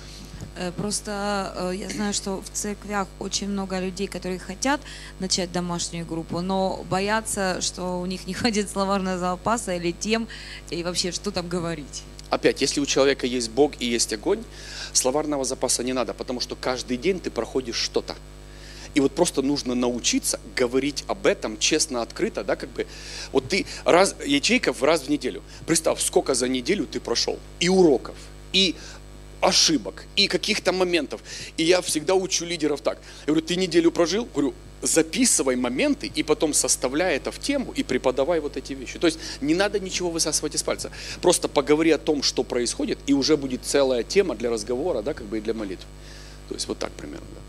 Просто я знаю, что в церквях очень много людей, которые хотят начать домашнюю группу, но боятся, что у них не хватит словарного запаса или тем, и вообще, что там говорить. Опять, если у человека есть Бог и есть огонь, словарного запаса не надо, потому что каждый день ты проходишь что-то. И вот просто нужно научиться говорить об этом честно, открыто, да, как бы. Вот ты раз, ячейков раз в неделю. Представь, сколько за неделю ты прошел. И уроков, и ошибок, и каких-то моментов. И я всегда учу лидеров так. Я говорю, ты неделю прожил? Говорю, записывай моменты и потом составляй это в тему и преподавай вот эти вещи. То есть не надо ничего высасывать из пальца. Просто поговори о том, что происходит, и уже будет целая тема для разговора, да, как бы и для молитвы. То есть вот так примерно, да.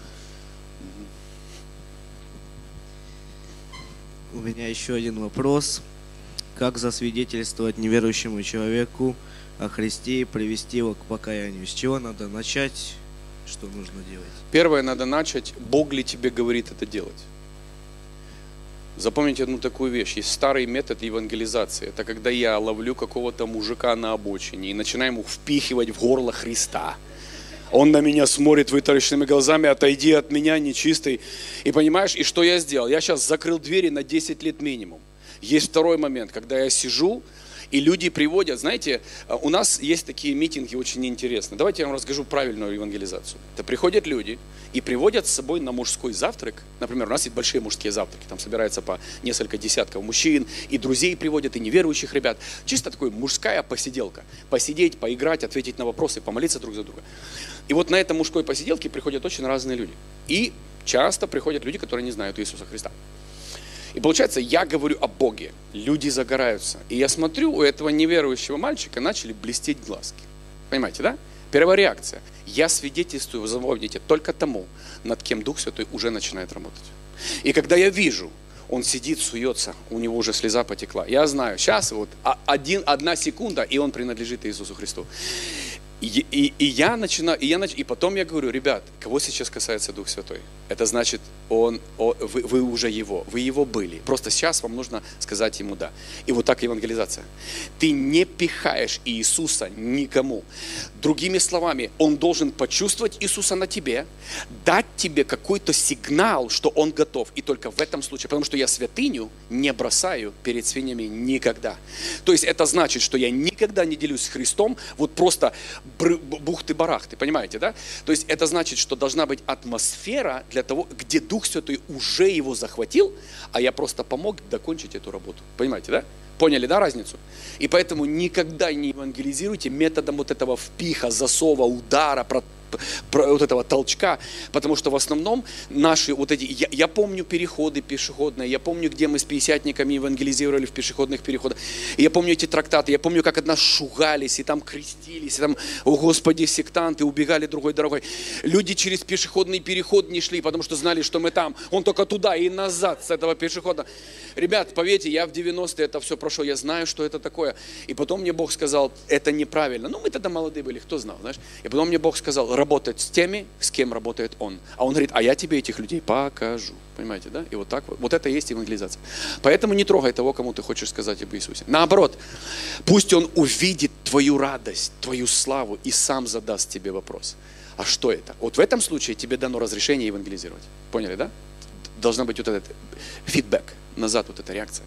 У меня еще один вопрос. Как засвидетельствовать неверующему человеку о Христе и привести его к покаянию? С чего надо начать? Что нужно делать? Первое, надо начать, Бог ли тебе говорит это делать. Запомните одну такую вещь. Есть старый метод евангелизации. Это когда я ловлю какого-то мужика на обочине и начинаю ему впихивать в горло Христа. Он на меня смотрит вытаращенными глазами, отойди от меня, нечистый. И понимаешь, и что я сделал? Я сейчас закрыл двери на десять лет минимум. Есть второй момент, когда я сижу, и люди приводят, знаете, у нас есть такие митинги очень интересные. Давайте я вам расскажу правильную евангелизацию. Это приходят люди и приводят с собой на мужской завтрак. Например, у нас есть большие мужские завтраки, там собирается по несколько десятков мужчин, и друзей приводят, и неверующих ребят. Чисто такой мужская посиделка. Посидеть, поиграть, ответить на вопросы, помолиться друг за друга. И вот на этой мужской посиделке приходят очень разные люди. И часто приходят люди, которые не знают Иисуса Христа. И получается, я говорю о Боге, люди загораются. И я смотрю, у этого неверующего мальчика начали блестеть глазки. Понимаете, да? Первая реакция. Я свидетельствую, запомните, только тому, над кем Дух Святой уже начинает работать. И когда я вижу, он сидит, суется, у него уже слеза потекла. Я знаю, сейчас вот один, одна секунда, и он принадлежит Иисусу Христу. И, и, и я начинаю, и, я нач... и потом я говорю, ребят, кого сейчас касается Дух Святой? Это значит, он, он, вы, вы уже Его, вы Его были. Просто сейчас вам нужно сказать Ему да. И вот так евангелизация. Ты не пихаешь Иисуса никому. Другими словами, Он должен почувствовать Иисуса на тебе, дать тебе какой-то сигнал, что Он готов. И только в этом случае, потому что я святыню не бросаю перед свиньями никогда. То есть это значит, что я никогда не делюсь с Христом, вот просто бухты-барахты, понимаете, да? То есть это значит, что должна быть атмосфера для того, где Дух Святой уже его захватил, а я просто помог докончить эту работу. Понимаете, да? Поняли, да, разницу? И поэтому никогда не евангелизируйте методом вот этого впиха, засова, удара, про, про, вот этого толчка, потому что в основном наши вот эти, я, я помню переходы пешеходные, я помню, где мы с пятидесятниками евангелизировали в пешеходных переходах, и я помню эти трактаты, я помню, как от нас шугались, и там крестились, и там, о Господи, сектанты, убегали другой дорогой. Люди через пешеходный переход не шли, потому что знали, что мы там, он только туда и назад с этого пешехода. Ребят, поверьте, я в девяностые это все прошел, я знаю, что это такое. И потом мне Бог сказал, это неправильно. Ну, мы тогда молодые были, кто знал, знаешь. И потом мне Бог сказал, работать с теми, с кем работает Он. А Он говорит, а я тебе этих людей покажу. Понимаете, да? И вот так вот. Вот это и есть евангелизация. Поэтому не трогай того, кому ты хочешь сказать об Иисусе. Наоборот, пусть Он увидит твою радость, твою славу и сам задаст тебе вопрос. А что это? Вот в этом случае тебе дано разрешение евангелизировать. Поняли, да? Должна быть вот этот фидбэк, назад вот эта реакция.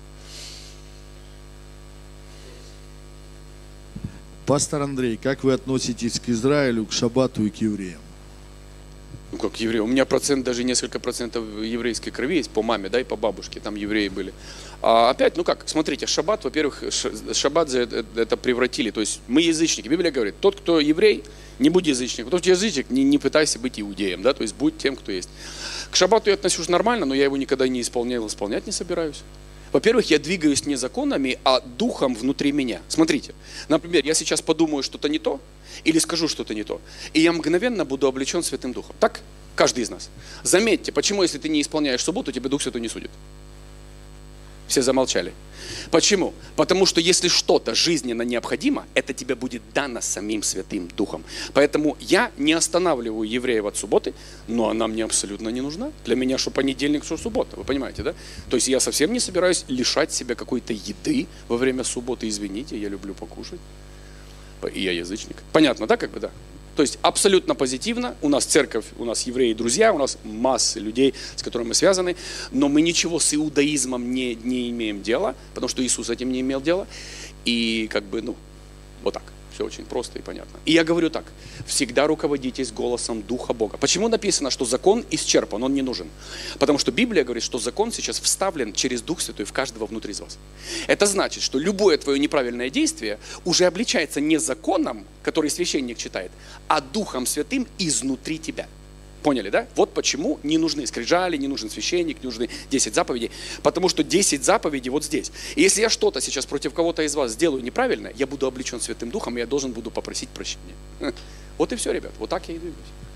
Пастор Андрей, как вы относитесь к Израилю, к шаббату и к евреям? Ну как евреи? У меня процент, даже несколько процентов еврейской крови есть по маме, да, и по бабушке, там евреи были. А опять, ну как, смотрите, шаббат, во-первых, шаббат это превратили, то есть мы язычники. Библия говорит, тот, кто еврей, не будь язычником. Тот, кто язычник, не, не пытайся быть иудеем, да, то есть будь тем, кто есть. К шаббату я отношусь нормально, но я его никогда не исполнял, исполнять не собираюсь. Во-первых, я двигаюсь не законами, а духом внутри меня. Смотрите, например, я сейчас подумаю что-то не то, или скажу что-то не то, и я мгновенно буду облечен Святым Духом. Так? Каждый из нас. Заметьте, почему, если ты не исполняешь субботу, тебе Дух Святой не судит? Все замолчали. Почему? Потому что если что-то жизненно необходимо, это тебе будет дано самим Святым Духом. Поэтому я не останавливаю евреев от субботы, но она мне абсолютно не нужна. Для меня что понедельник, что суббота, вы понимаете, да? То есть я совсем не собираюсь лишать себя какой-то еды во время субботы. Извините, я люблю покушать. И я язычник. Понятно, да, как бы, да? То есть абсолютно позитивно, у нас церковь, у нас евреи друзья, у нас масса людей, с которыми мы связаны, но мы ничего с иудаизмом не, не имеем дела, потому что Иисус этим не имел дела, и как бы, ну, вот так, все очень просто и понятно. И я говорю так, всегда руководитесь голосом Духа Бога. Почему написано, что закон исчерпан, он не нужен? Потому что Библия говорит, что закон сейчас вставлен через Дух Святой в каждого внутри из вас. Это значит, что любое твое неправильное действие уже обличается не законом, который священник читает, а Духом Святым изнутри тебя. Поняли, да? Вот почему не нужны скрижали, не нужен священник, не нужны десять заповедей. Потому что десять заповедей вот здесь. И если я что-то сейчас против кого-то из вас сделаю неправильно, я буду облечен Святым Духом, и я должен буду попросить прощения. Вот и все, ребят. Вот так я и двигаюсь.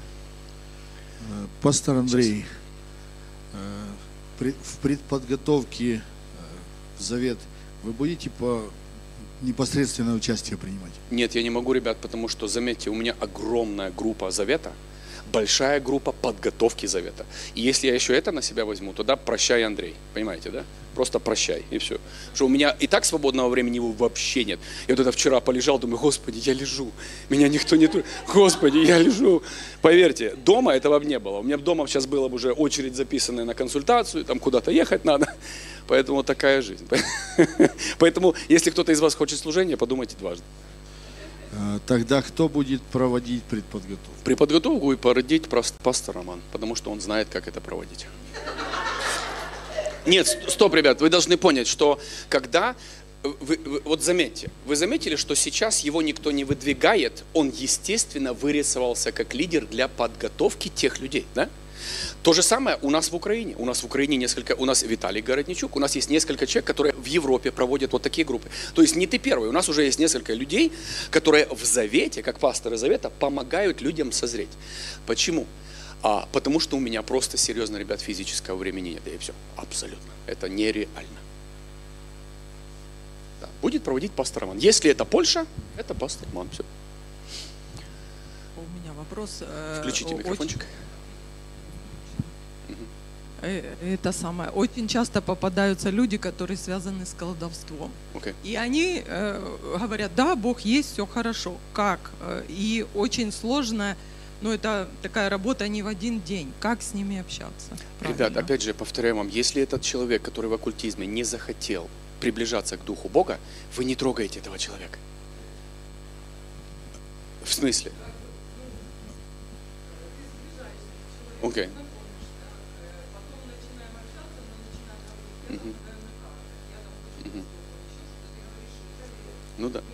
Пастор Андрей, в предподготовке в завет вы будете по непосредственное участие принимать? Нет, я не могу, ребят, потому что, заметьте, у меня огромная группа завета, большая группа подготовки завета. И если я еще это на себя возьму, то да, прощай, Андрей. Понимаете, да? Просто прощай, и все. Что у меня и так свободного времени вообще нет. Я вот это вчера полежал, думаю, Господи, я лежу. Меня никто не трогает. Господи, я лежу. Поверьте, дома этого бы не было. У меня дома сейчас была бы уже очередь записанная на консультацию, там куда-то ехать надо. Поэтому вот такая жизнь. Поэтому, если кто-то из вас хочет служения, подумайте дважды. Тогда кто будет проводить предподготовку? Предподготовку и породить пастор Роман, потому что он знает, как это проводить. Нет, стоп, ребят, вы должны понять, что когда, вы, вы, вот заметьте, вы заметили, что сейчас его никто не выдвигает, он естественно вырисовался как лидер для подготовки тех людей, да? То же самое у нас в Украине. У нас в Украине несколько, у нас Виталий Городничук, у нас есть несколько человек, которые в Европе проводят вот такие группы. То есть не ты первый, у нас уже есть несколько людей, которые в завете, как пасторы завета, помогают людям созреть. Почему? А, потому что у меня просто серьезно, ребят, физического времени нет. И все. Абсолютно. Это нереально. Да. Будет проводить пастор Роман. Если это Польша, это пастор Роман. Все. У меня вопрос. э, Включите о- микрофончик. очень- э, Это самое. Очень часто попадаются люди, которые связаны с колдовством. Окей. И они э, говорят, да, Бог есть, все хорошо. Как? Э, И очень сложно, но это такая работа не в один день. Как с ними общаться? Ребят, правильно? опять же, повторяю вам, если этот человек, который в оккультизме, не захотел приближаться к Духу Бога, вы не трогаете этого человека. В смысле? Окей. Мгм. Мгм. Ну да.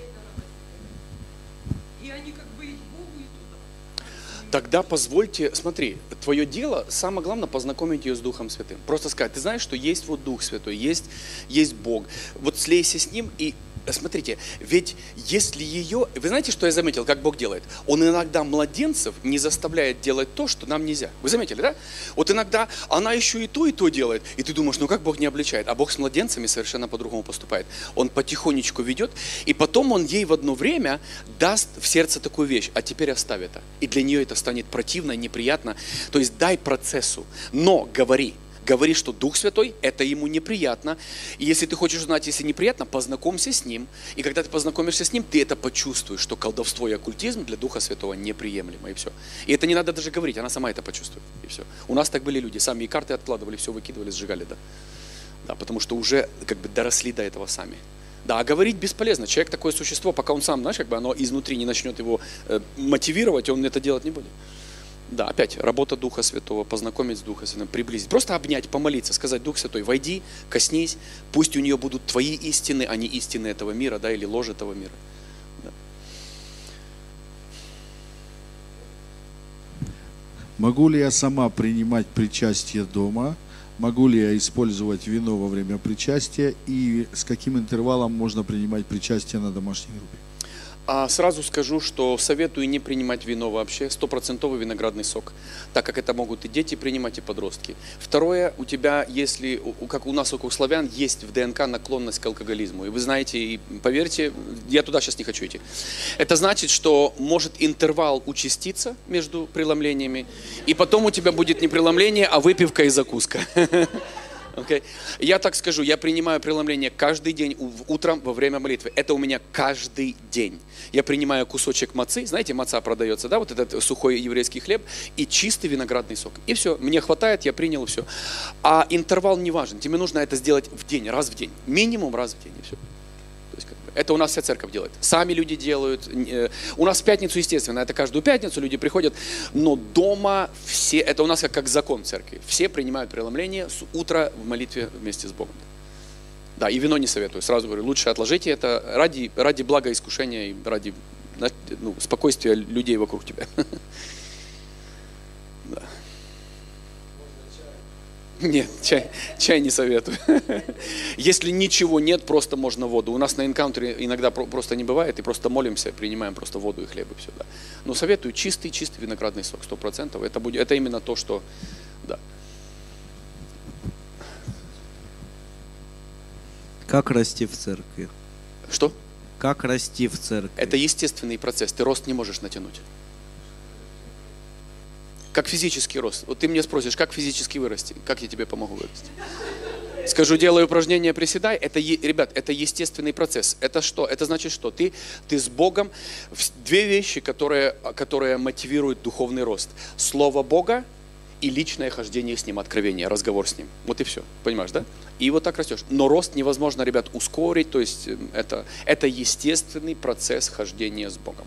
И они как бы и к Богу, и туда. Тогда позвольте, смотри, твое дело, самое главное, познакомить ее с Духом Святым. Просто сказать, ты знаешь, что есть вот Дух Святой, есть, есть Бог. Вот слейся с Ним и смотрите, ведь если ее... Вы знаете, что я заметил, как Бог делает? Он иногда младенцев не заставляет делать то, что нам нельзя. Вы заметили, да? Вот иногда она еще и то, и то делает. И ты думаешь, ну как Бог не обличает? А Бог с младенцами совершенно по-другому поступает. Он потихонечку ведет, и потом Он ей в одно время даст в сердце такую вещь, а теперь оставь это. И для нее это станет противно, неприятно. То есть дай процессу, но говори. Говори, что Дух Святой, это ему неприятно. И если ты хочешь узнать, если неприятно, познакомься с ним. И когда ты познакомишься с ним, ты это почувствуешь, что колдовство и оккультизм для Духа Святого неприемлемо. И все. И это не надо даже говорить, она сама это почувствует. И все. У нас так были люди, сами и карты откладывали, все выкидывали, сжигали. Да, да, потому что уже как бы доросли до этого сами. Да, а говорить бесполезно. Человек такое существо, пока он сам, знаешь, как бы оно изнутри не начнет его э, мотивировать, он это делать не будет. Да, опять, работа Духа Святого, познакомить с Духом Святым, приблизить. Просто обнять, помолиться, сказать, Дух Святой, войди, коснись, пусть у нее будут твои истины, а не истины этого мира, да, или ложь этого мира. Да. Могу ли я сама принимать причастие дома? Могу ли я использовать вино во время причастия? И с каким интервалом можно принимать причастие на домашней группе? А сразу скажу, что советую не принимать вино вообще, стопроцентовый виноградный сок, так как это могут и дети принимать, и подростки. Второе, у тебя, если, как у нас, у славян, есть в ДНК наклонность к алкоголизму. И вы знаете, и поверьте, я туда сейчас не хочу идти. Это значит, что может интервал участиться между преломлениями, и потом у тебя будет не преломление, а выпивка и закуска. Okay. Я так скажу, я принимаю преломление каждый день утром во время молитвы. Это у меня каждый день. Я принимаю кусочек мацы, знаете, маца продается, да, вот этот сухой еврейский хлеб и чистый виноградный сок. И все, мне хватает, я принял, и все. А интервал не важен, тебе нужно это сделать в день, раз в день, минимум раз в день, и все. То есть, как бы, это у нас вся церковь делает. Сами люди делают. У нас в пятницу, естественно, это каждую пятницу люди приходят, но дома все, это у нас как, как закон церкви. Все принимают преломление с утра в молитве вместе с Богом. Да, и вино не советую. Сразу говорю, лучше отложите это ради, ради блага искушения и ради, ну, спокойствия людей вокруг тебя. Да. Нет, чай, чай не советую. Если ничего нет, просто можно воду. У нас на энкаунтере иногда просто не бывает, и просто молимся, принимаем просто воду и хлеб и все. Да. Но советую чистый, чистый виноградный сок, сто процентов. Это, будет, это именно то, что... Да. Как расти в церкви? Что? Как расти в церкви? Это естественный процесс, ты рост не можешь натянуть. Как физический рост. Вот ты мне спросишь, как физически вырасти? Как я тебе помогу вырасти? Скажу, делай упражнения, приседай. Это, ребят, это естественный процесс. Это что? Это значит, что ты, ты с Богом. Две вещи, которые, которые мотивируют духовный рост. Слово Бога и личное хождение с Ним, откровение, разговор с Ним. Вот и все. Понимаешь, да? И вот так растешь. Но рост невозможно, ребят, ускорить. То есть это, это естественный процесс хождения с Богом.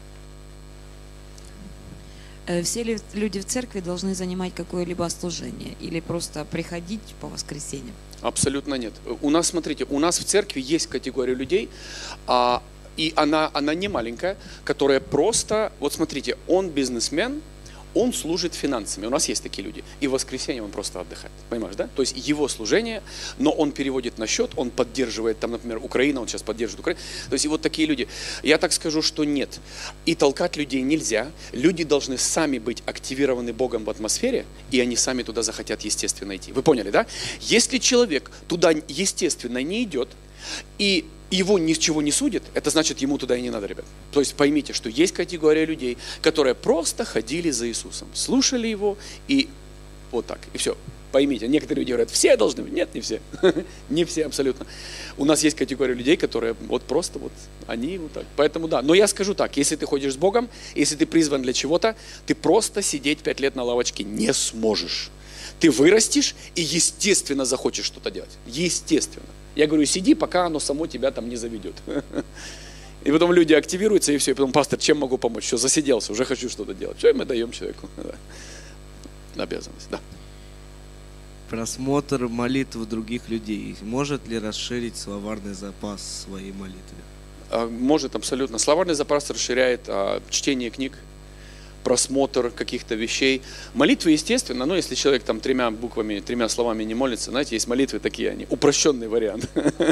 Все ли люди в церкви должны занимать какое-либо служение или просто приходить по воскресеньям? Абсолютно нет. У нас, смотрите, у нас в церкви есть категория людей, а, и она, она не маленькая, которая просто, вот смотрите, он бизнесмен, он служит финансами. У нас есть такие люди. И в воскресенье он просто отдыхает. Понимаешь, да? То есть его служение, но он переводит на счет, он поддерживает, там, например, Украина, он сейчас поддерживает Украину. То есть и вот такие люди. Я так скажу, что нет. И толкать людей нельзя. Люди должны сами быть активированы Богом в атмосфере, и они сами туда захотят естественно идти. Вы поняли, да? Если человек туда естественно не идет, и его ничего не судит, это значит, ему туда и не надо, ребят. То есть поймите, что есть категория людей, которые просто ходили за Иисусом, слушали Его, и вот так, и все. Поймите, некоторые люди говорят, все должны быть. Нет, не все. Не все абсолютно. У нас есть категория людей, которые вот просто вот, они вот так. Поэтому да. Но я скажу так, если ты ходишь с Богом, если ты призван для чего-то, ты просто сидеть пять лет на лавочке не сможешь. Ты вырастешь и естественно захочешь что-то делать. Естественно. Я говорю, сиди, пока оно само тебя там не заведет. И потом люди активируются, и все. И потом, пастор, чем могу помочь? Все, засиделся, уже хочу что-то делать. Все, и мы даем человеку обязанность. Да. Просмотр молитв других людей может ли расширить словарный запас своей молитвы? Может, абсолютно. Словарный запас расширяет а, чтение книг, просмотр каких-то вещей. Молитвы, естественно, но если человек там тремя буквами, тремя словами не молится, знаете, есть молитвы такие, они упрощенный вариант,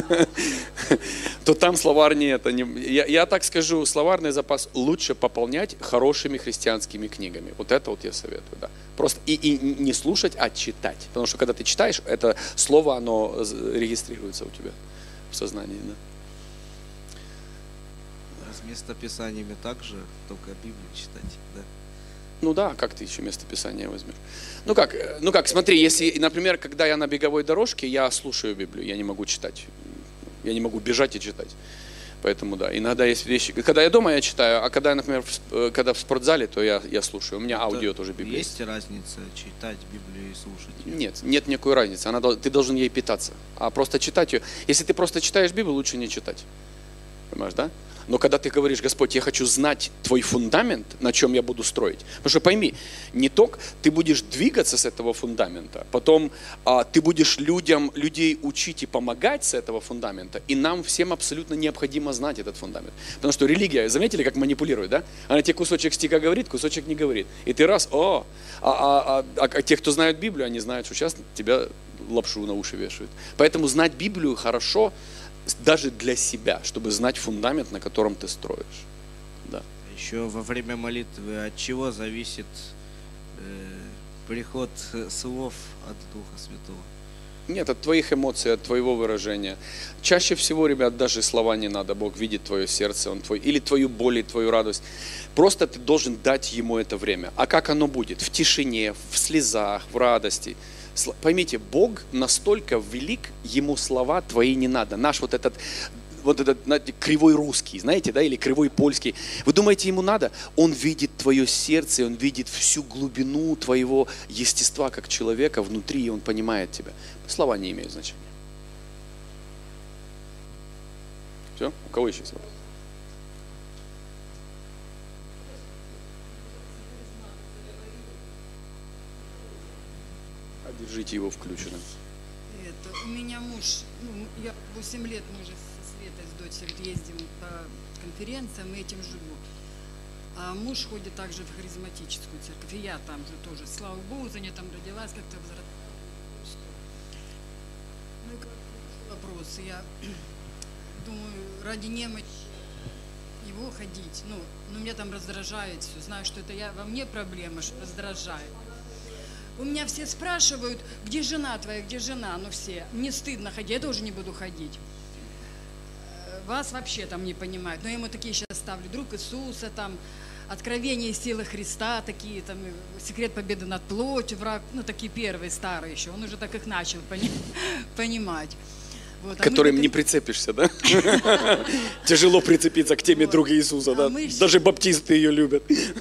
то там словарь не это. Я так скажу, словарный запас лучше пополнять хорошими христианскими книгами. Вот это вот я советую, да. Просто и, и не слушать, а читать. Потому что когда ты читаешь, это слово, оно регистрируется у тебя в сознании, да. С местописаниями также, только Библию читать, да? Ну да, как ты еще местописание возьмешь? Ну как, ну как, смотри, если, например, когда я на беговой дорожке, я слушаю Библию, я не могу читать, я не могу бежать и читать. Поэтому да, иногда есть вещи, когда я дома, я читаю, а когда, например, в, когда в спортзале, то я, я слушаю. У меня Это аудио тоже Библия. Есть разница читать Библию и слушать ее? Нет, нет никакой разницы. Она, ты должен ей питаться. А просто читать ее. Если ты просто читаешь Библию, лучше не читать. Понимаешь, да? Но когда ты говоришь, Господь, я хочу знать твой фундамент, на чем я буду строить. Потому что пойми, не только ты будешь двигаться с этого фундамента, потом а, ты будешь людям, людей учить и помогать с этого фундамента, и нам всем абсолютно необходимо знать этот фундамент. Потому что религия, заметили, как манипулирует, да? Она тебе кусочек стиха говорит, кусочек не говорит. И ты раз, о, а, а, а, а, а те, кто знают Библию, они знают, что сейчас тебя лапшу на уши вешают. Поэтому знать Библию хорошо, даже для себя, чтобы знать фундамент, на котором ты строишь. Да. Еще во время молитвы от чего зависит э, приход слов от Духа Святого? Нет, от твоих эмоций, от твоего выражения. Чаще всего, ребят, даже слова не надо. Бог видит твое сердце, Он твой, или твою боль, и твою радость. Просто ты должен дать Ему это время. А как оно будет? В тишине, в слезах, в радости. Поймите, Бог настолько велик, Ему слова твои не надо. Наш вот этот, вот этот знаете, кривой русский, знаете, да, или кривой польский. Вы думаете, Ему надо? Он видит твое сердце, Он видит всю глубину твоего естества как человека внутри, и Он понимает тебя. Слова не имеют значения. Все? У кого еще есть вопрос? Держите его включенным. Это, у меня муж, ну, я восемь лет мы же со Светой, с дочерью ездим по конференциям и этим живу. А муж ходит также в харизматическую церковь, и я там же тоже, слава Богу, за нее там родилась, как-то возрастала. Ну и вопрос, я думаю, ради немощи его ходить, ну, ну меня там раздражает все, знаю, что это я, во мне проблема, что раздражает. У меня все спрашивают, где жена твоя, где жена, ну все. Мне стыдно ходить, я тоже не буду ходить. Вас вообще там не понимают. Но я ему такие сейчас ставлю, друг Иисуса, там, откровение силы Христа, такие, там, секрет победы над плотью, враг, ну такие первые, старые еще. Он уже так их начал пони- понимать. Вот, к которым мы... не прицепишься, да? Тяжело прицепиться к теме друга Иисуса, да? Даже баптисты ее любят.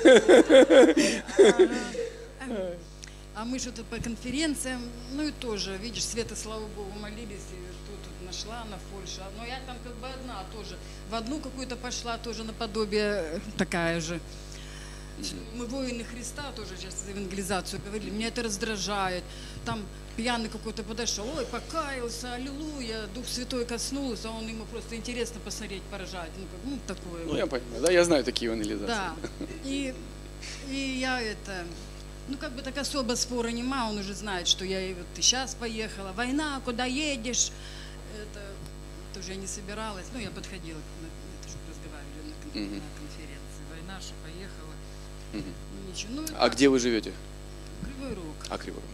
А мы же тут по конференциям, ну и тоже, видишь, Света, слава Богу, молились, и тут, тут нашла на фольше. Но я там как бы одна тоже, в одну какую-то пошла, тоже наподобие такая же. Мы воины Христа тоже сейчас за евангелизацию говорили, меня это раздражает. Там пьяный какой-то подошел, ой, покаялся, аллилуйя, Дух Святой коснулся, он ему просто интересно посмотреть, поражать. Ну, как, ну такое. Ну, я понимаю, да, я знаю такие евангелизации. Да, и, и я это... Ну, как бы так особо спора нема, он уже знает, что я и вот ты сейчас поехала, война, куда едешь? Это тоже я не собиралась. Ну, я подходила, это же разговаривали на, кон- Мгм. на конференции. Война, что поехала. Мгм. Ну, ничего. Ну, и А так, где вы живете? Кривой Рог. А, Кривой Рог.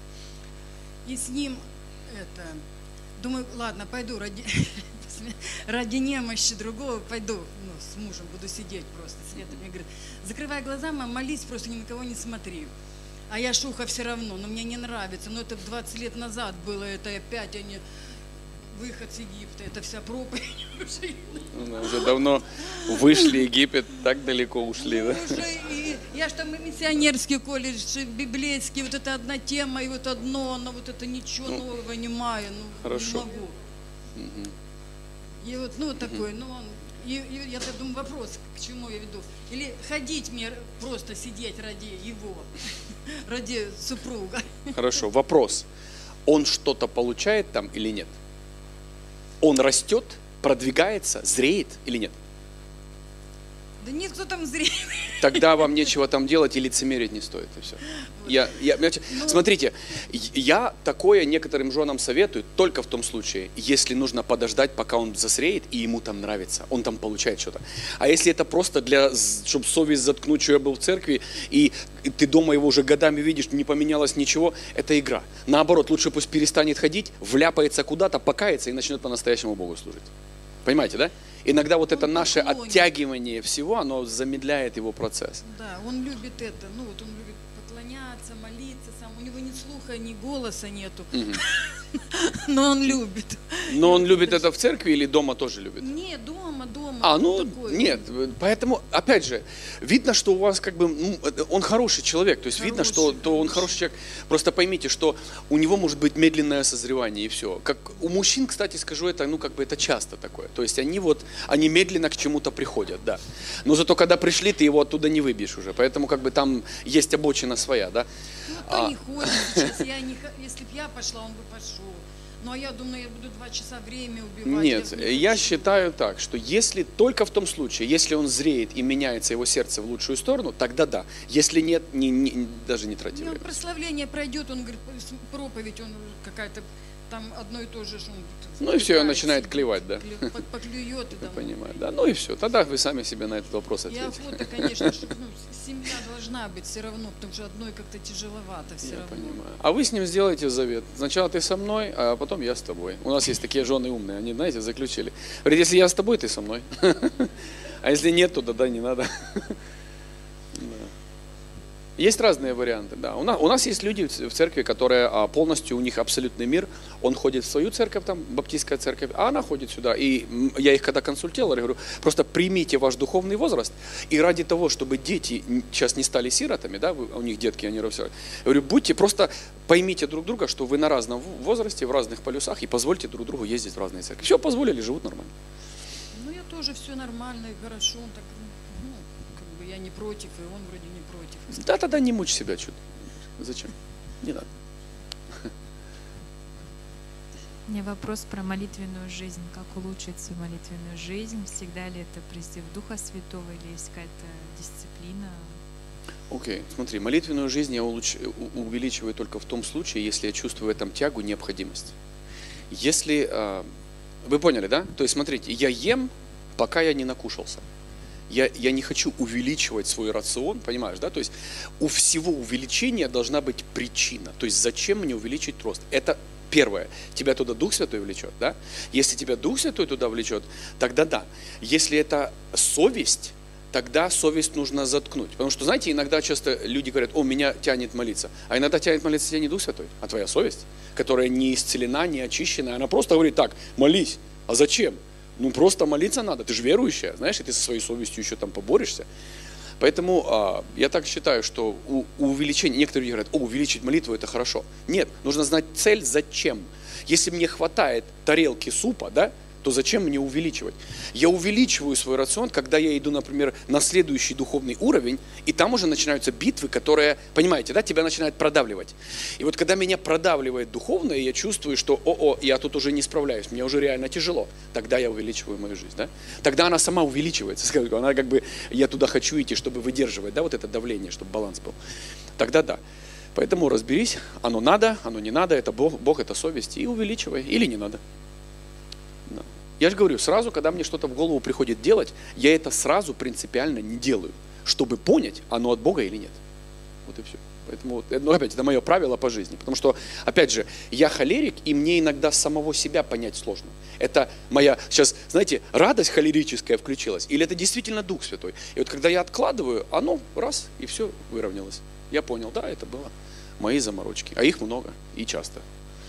И с ним это, думаю, ладно, пойду ради, ради немощи другого, пойду, ну, с мужем буду сидеть просто. Света мне говорит, закрывай глаза, мам, молись, просто ни на кого не смотри. А я шуха все равно, но мне не нравится. Но это двадцать лет назад было, это опять они, выход с Египта, это вся проповедь уже. Ну, уже давно вышли Египет, так далеко ушли, Ну, да? уже и, я ж там и миссионерский колледж, и библейский, вот это одна тема, и вот одно, но вот это ничего Ну, нового не маю, ну, хорошо. не могу. Мгм. И вот, ну, вот такой, ну, он, и, и я так думаю, вопрос, к чему я веду. Или ходить мне, просто сидеть ради его, ради супруга. Хорошо, вопрос. Он что-то получает там или нет? Он растет, продвигается, зреет или нет? Да нет, кто там зрит. Тогда вам нечего там делать и лицемерить не стоит, и все. Я, я, смотрите, я такое некоторым женам советую только в том случае, если нужно подождать, пока он засреет, и ему там нравится, он там получает что-то. А если это просто для, чтобы совесть заткнуть, что я был в церкви, и ты дома его уже годами видишь, не поменялось ничего, это игра. Наоборот, лучше пусть перестанет ходить, вляпается куда-то, покается и начнет по-настоящему Богу служить. Понимаете, да? Иногда вот это наше оттягивание всего, оно замедляет его процесс. Да, он любит это, ну вот он любит поклоняться, молиться сам, у него ни слуха, ни голоса нету, Мгм. но он любит. Но он любит это в церкви или дома тоже любит? Не, дома, дома. А, он ну, такой, нет, поэтому, опять же, видно, что у вас как бы, ну, он хороший человек, то есть видно, что Хороший, то он хороший человек. Просто поймите, что у него может быть медленное созревание и все. Как у мужчин, кстати, скажу, это, ну, как бы это часто такое. То есть они вот, они медленно к чему-то приходят, да. Но зато когда пришли, ты его оттуда не выбьешь уже, поэтому как бы там есть обочина своя, да. Ну, А. то не ходит сейчас, я не, х- если б я пошла, он бы пошел. Ну, а я думаю, я буду два часа время убивать. Нет, не я хочу. считаю так, что если только в том случае, если он зреет и меняется его сердце в лучшую сторону, тогда да. Если нет, не, не- даже не трати Не, он время. прославление пройдет, он говорит, с- проповедь, он какая-то там одно и то же, что он Ну и все, он пытается, начинает клевать, да. кле- по- поклюет и Я там. понимаю, да. Ну и все. Тогда вы сами себе на этот вопрос И ответите. охота, конечно, что, ну, семья должна быть все равно, потому что одной как-то тяжеловато все Я равно. понимаю. А вы с ним сделаете завет. Сначала ты со мной, а потом я с тобой. У нас есть такие жены умные, они, знаете, заключили. Говорит, если я с тобой, ты со мной. А если нет, то да, не надо. Да. Есть разные варианты, да. У нас, у нас есть люди в церкви, которые а, полностью, у них абсолютный мир. Он ходит в свою церковь, там, баптистская церковь, а она ходит сюда. И м, я их когда консультировал, я говорю, просто примите ваш духовный возраст. И ради того, чтобы дети н- сейчас не стали сиротами, да, вы- у них детки, они все. Я говорю, будьте, просто поймите друг друга, что вы на разном в- возрасте, в разных полюсах, и позвольте друг другу ездить в разные церкви. Все, позволили, живут нормально. Ну, я тоже все нормально и хорошо, он так, ну, как бы я не против, и он вроде не против. Да, тогда не мучь себя чуть. Зачем? Не надо. У меня вопрос про молитвенную жизнь. Как улучшить свою молитвенную жизнь? Всегда ли это призыв Духа Святого или есть какая-то дисциплина? Окей, смотри, молитвенную жизнь я улуч- у- увеличиваю только в том случае, если я чувствую в этом тягу, необходимость. Если, а, вы поняли, да? То есть, смотрите, я ем, пока я не накушался. Я, я не хочу увеличивать свой рацион, понимаешь, да? То есть у всего увеличения должна быть причина. То есть зачем мне увеличить рост? Это первое. Тебя туда Дух Святой влечет, да? Если тебя Дух Святой туда влечет, тогда да. Если это совесть, тогда совесть нужно заткнуть. Потому что, знаете, иногда часто люди говорят, о, меня тянет молиться. А иногда тянет молиться тебя не Дух Святой, а твоя совесть, которая не исцелена, не очищена. Она просто говорит, так, молись. А зачем? Ну, просто молиться надо. Ты же верующая, знаешь, и ты со своей совестью еще там поборешься. Поэтому а, я так считаю, что у, у увеличения, некоторые люди говорят, о, увеличить молитву это хорошо. Нет, нужно знать цель, зачем. Если мне хватает тарелки супа, да, то зачем мне увеличивать? Я увеличиваю свой рацион, когда я иду, например, на следующий духовный уровень, и там уже начинаются битвы, которые, понимаете, да, тебя начинают продавливать. И вот когда меня продавливает духовное, я чувствую, что, о-о, я тут уже не справляюсь, мне уже реально тяжело, тогда я увеличиваю мою жизнь, да? Тогда она сама увеличивается, она как бы, я туда хочу идти, чтобы выдерживать, да, вот это давление, чтобы баланс был. Тогда да. Поэтому разберись, оно надо, оно не надо, это Бог, Бог это совесть, и увеличивай, или не надо. Да. Я же говорю, сразу, когда мне что-то в голову приходит делать, я это сразу принципиально не делаю, чтобы понять, оно от Бога или нет. Вот и все. Поэтому, ну, опять, это мое правило по жизни. Потому что, опять же, я холерик, и мне иногда самого себя понять сложно. Это моя, сейчас, знаете, радость холерическая включилась, или это действительно Дух Святой. И вот когда я откладываю, оно раз, и все выровнялось. Я понял, да, это было мои заморочки. А их много и часто.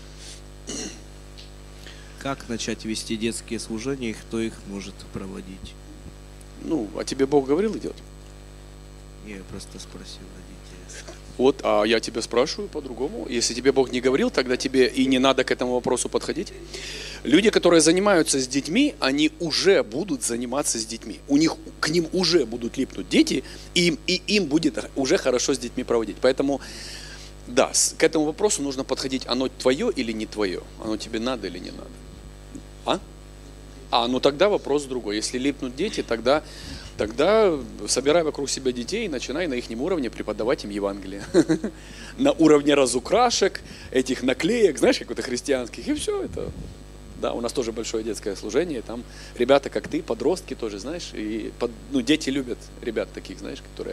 Как начать вести детские служения и кто их может проводить? Ну, а тебе Бог говорил идет? Я просто спросил ради интереса. Вот, а я тебя спрашиваю по-другому. Если тебе Бог не говорил, тогда тебе и не надо к этому вопросу подходить. Люди, которые занимаются с детьми, они уже будут заниматься с детьми. У них, к ним уже будут липнуть дети, и им, и им будет уже хорошо с детьми проводить. Поэтому, да, к этому вопросу нужно подходить, оно твое или не твое, оно тебе надо или не надо. А? А, ну тогда вопрос другой. Если липнут дети, тогда, тогда собирай вокруг себя детей и начинай на их уровне преподавать им Евангелие. На уровне разукрашек, этих наклеек, знаешь, каких-то христианских, и все это. Да, у нас тоже большое детское служение, там ребята, как ты, подростки тоже, знаешь, и под, ну, дети любят ребят таких, знаешь, которые...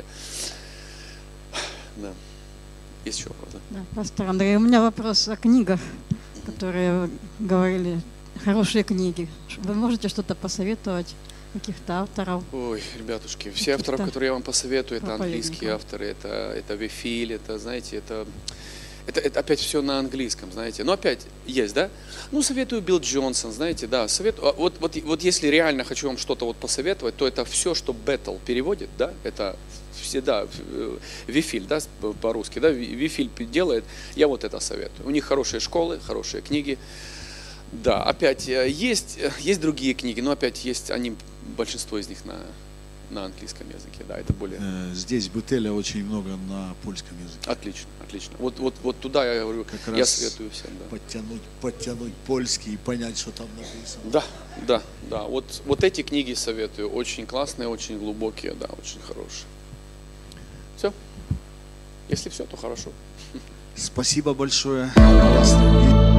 Да. Есть еще вопрос? Да? Да, пастор Андрей, у меня вопрос о книгах, которые говорили, хорошие книги. Вы можете что-то посоветовать? Каких-то авторов? Ой, ребятушки, все авторы, которые я вам посоветую, это английские авторы, это, это Вифиль, это, знаете, это... Это, это опять все на английском, знаете. Но опять есть, да? Ну, советую Билл Джонсон, знаете, да. Советую, вот, вот, вот если реально хочу вам что-то вот посоветовать, то это все, что Беттл переводит, да, это всегда Вифиль, да, по-русски, да, Вифиль делает, я вот это советую. У них хорошие школы, хорошие книги. Да, опять есть, есть другие книги, но опять есть, они, большинство из них на... на английском языке, да, это более... Здесь Бетеля очень много на польском языке. Отлично, отлично. Вот, вот, вот туда я говорю, как я раз советую всем, да. Подтянуть, подтянуть польский и понять, что там написано. Да, да, да. Вот, вот эти книги советую, очень классные, очень глубокие, да, очень хорошие. Все. Если все, то хорошо. Спасибо большое.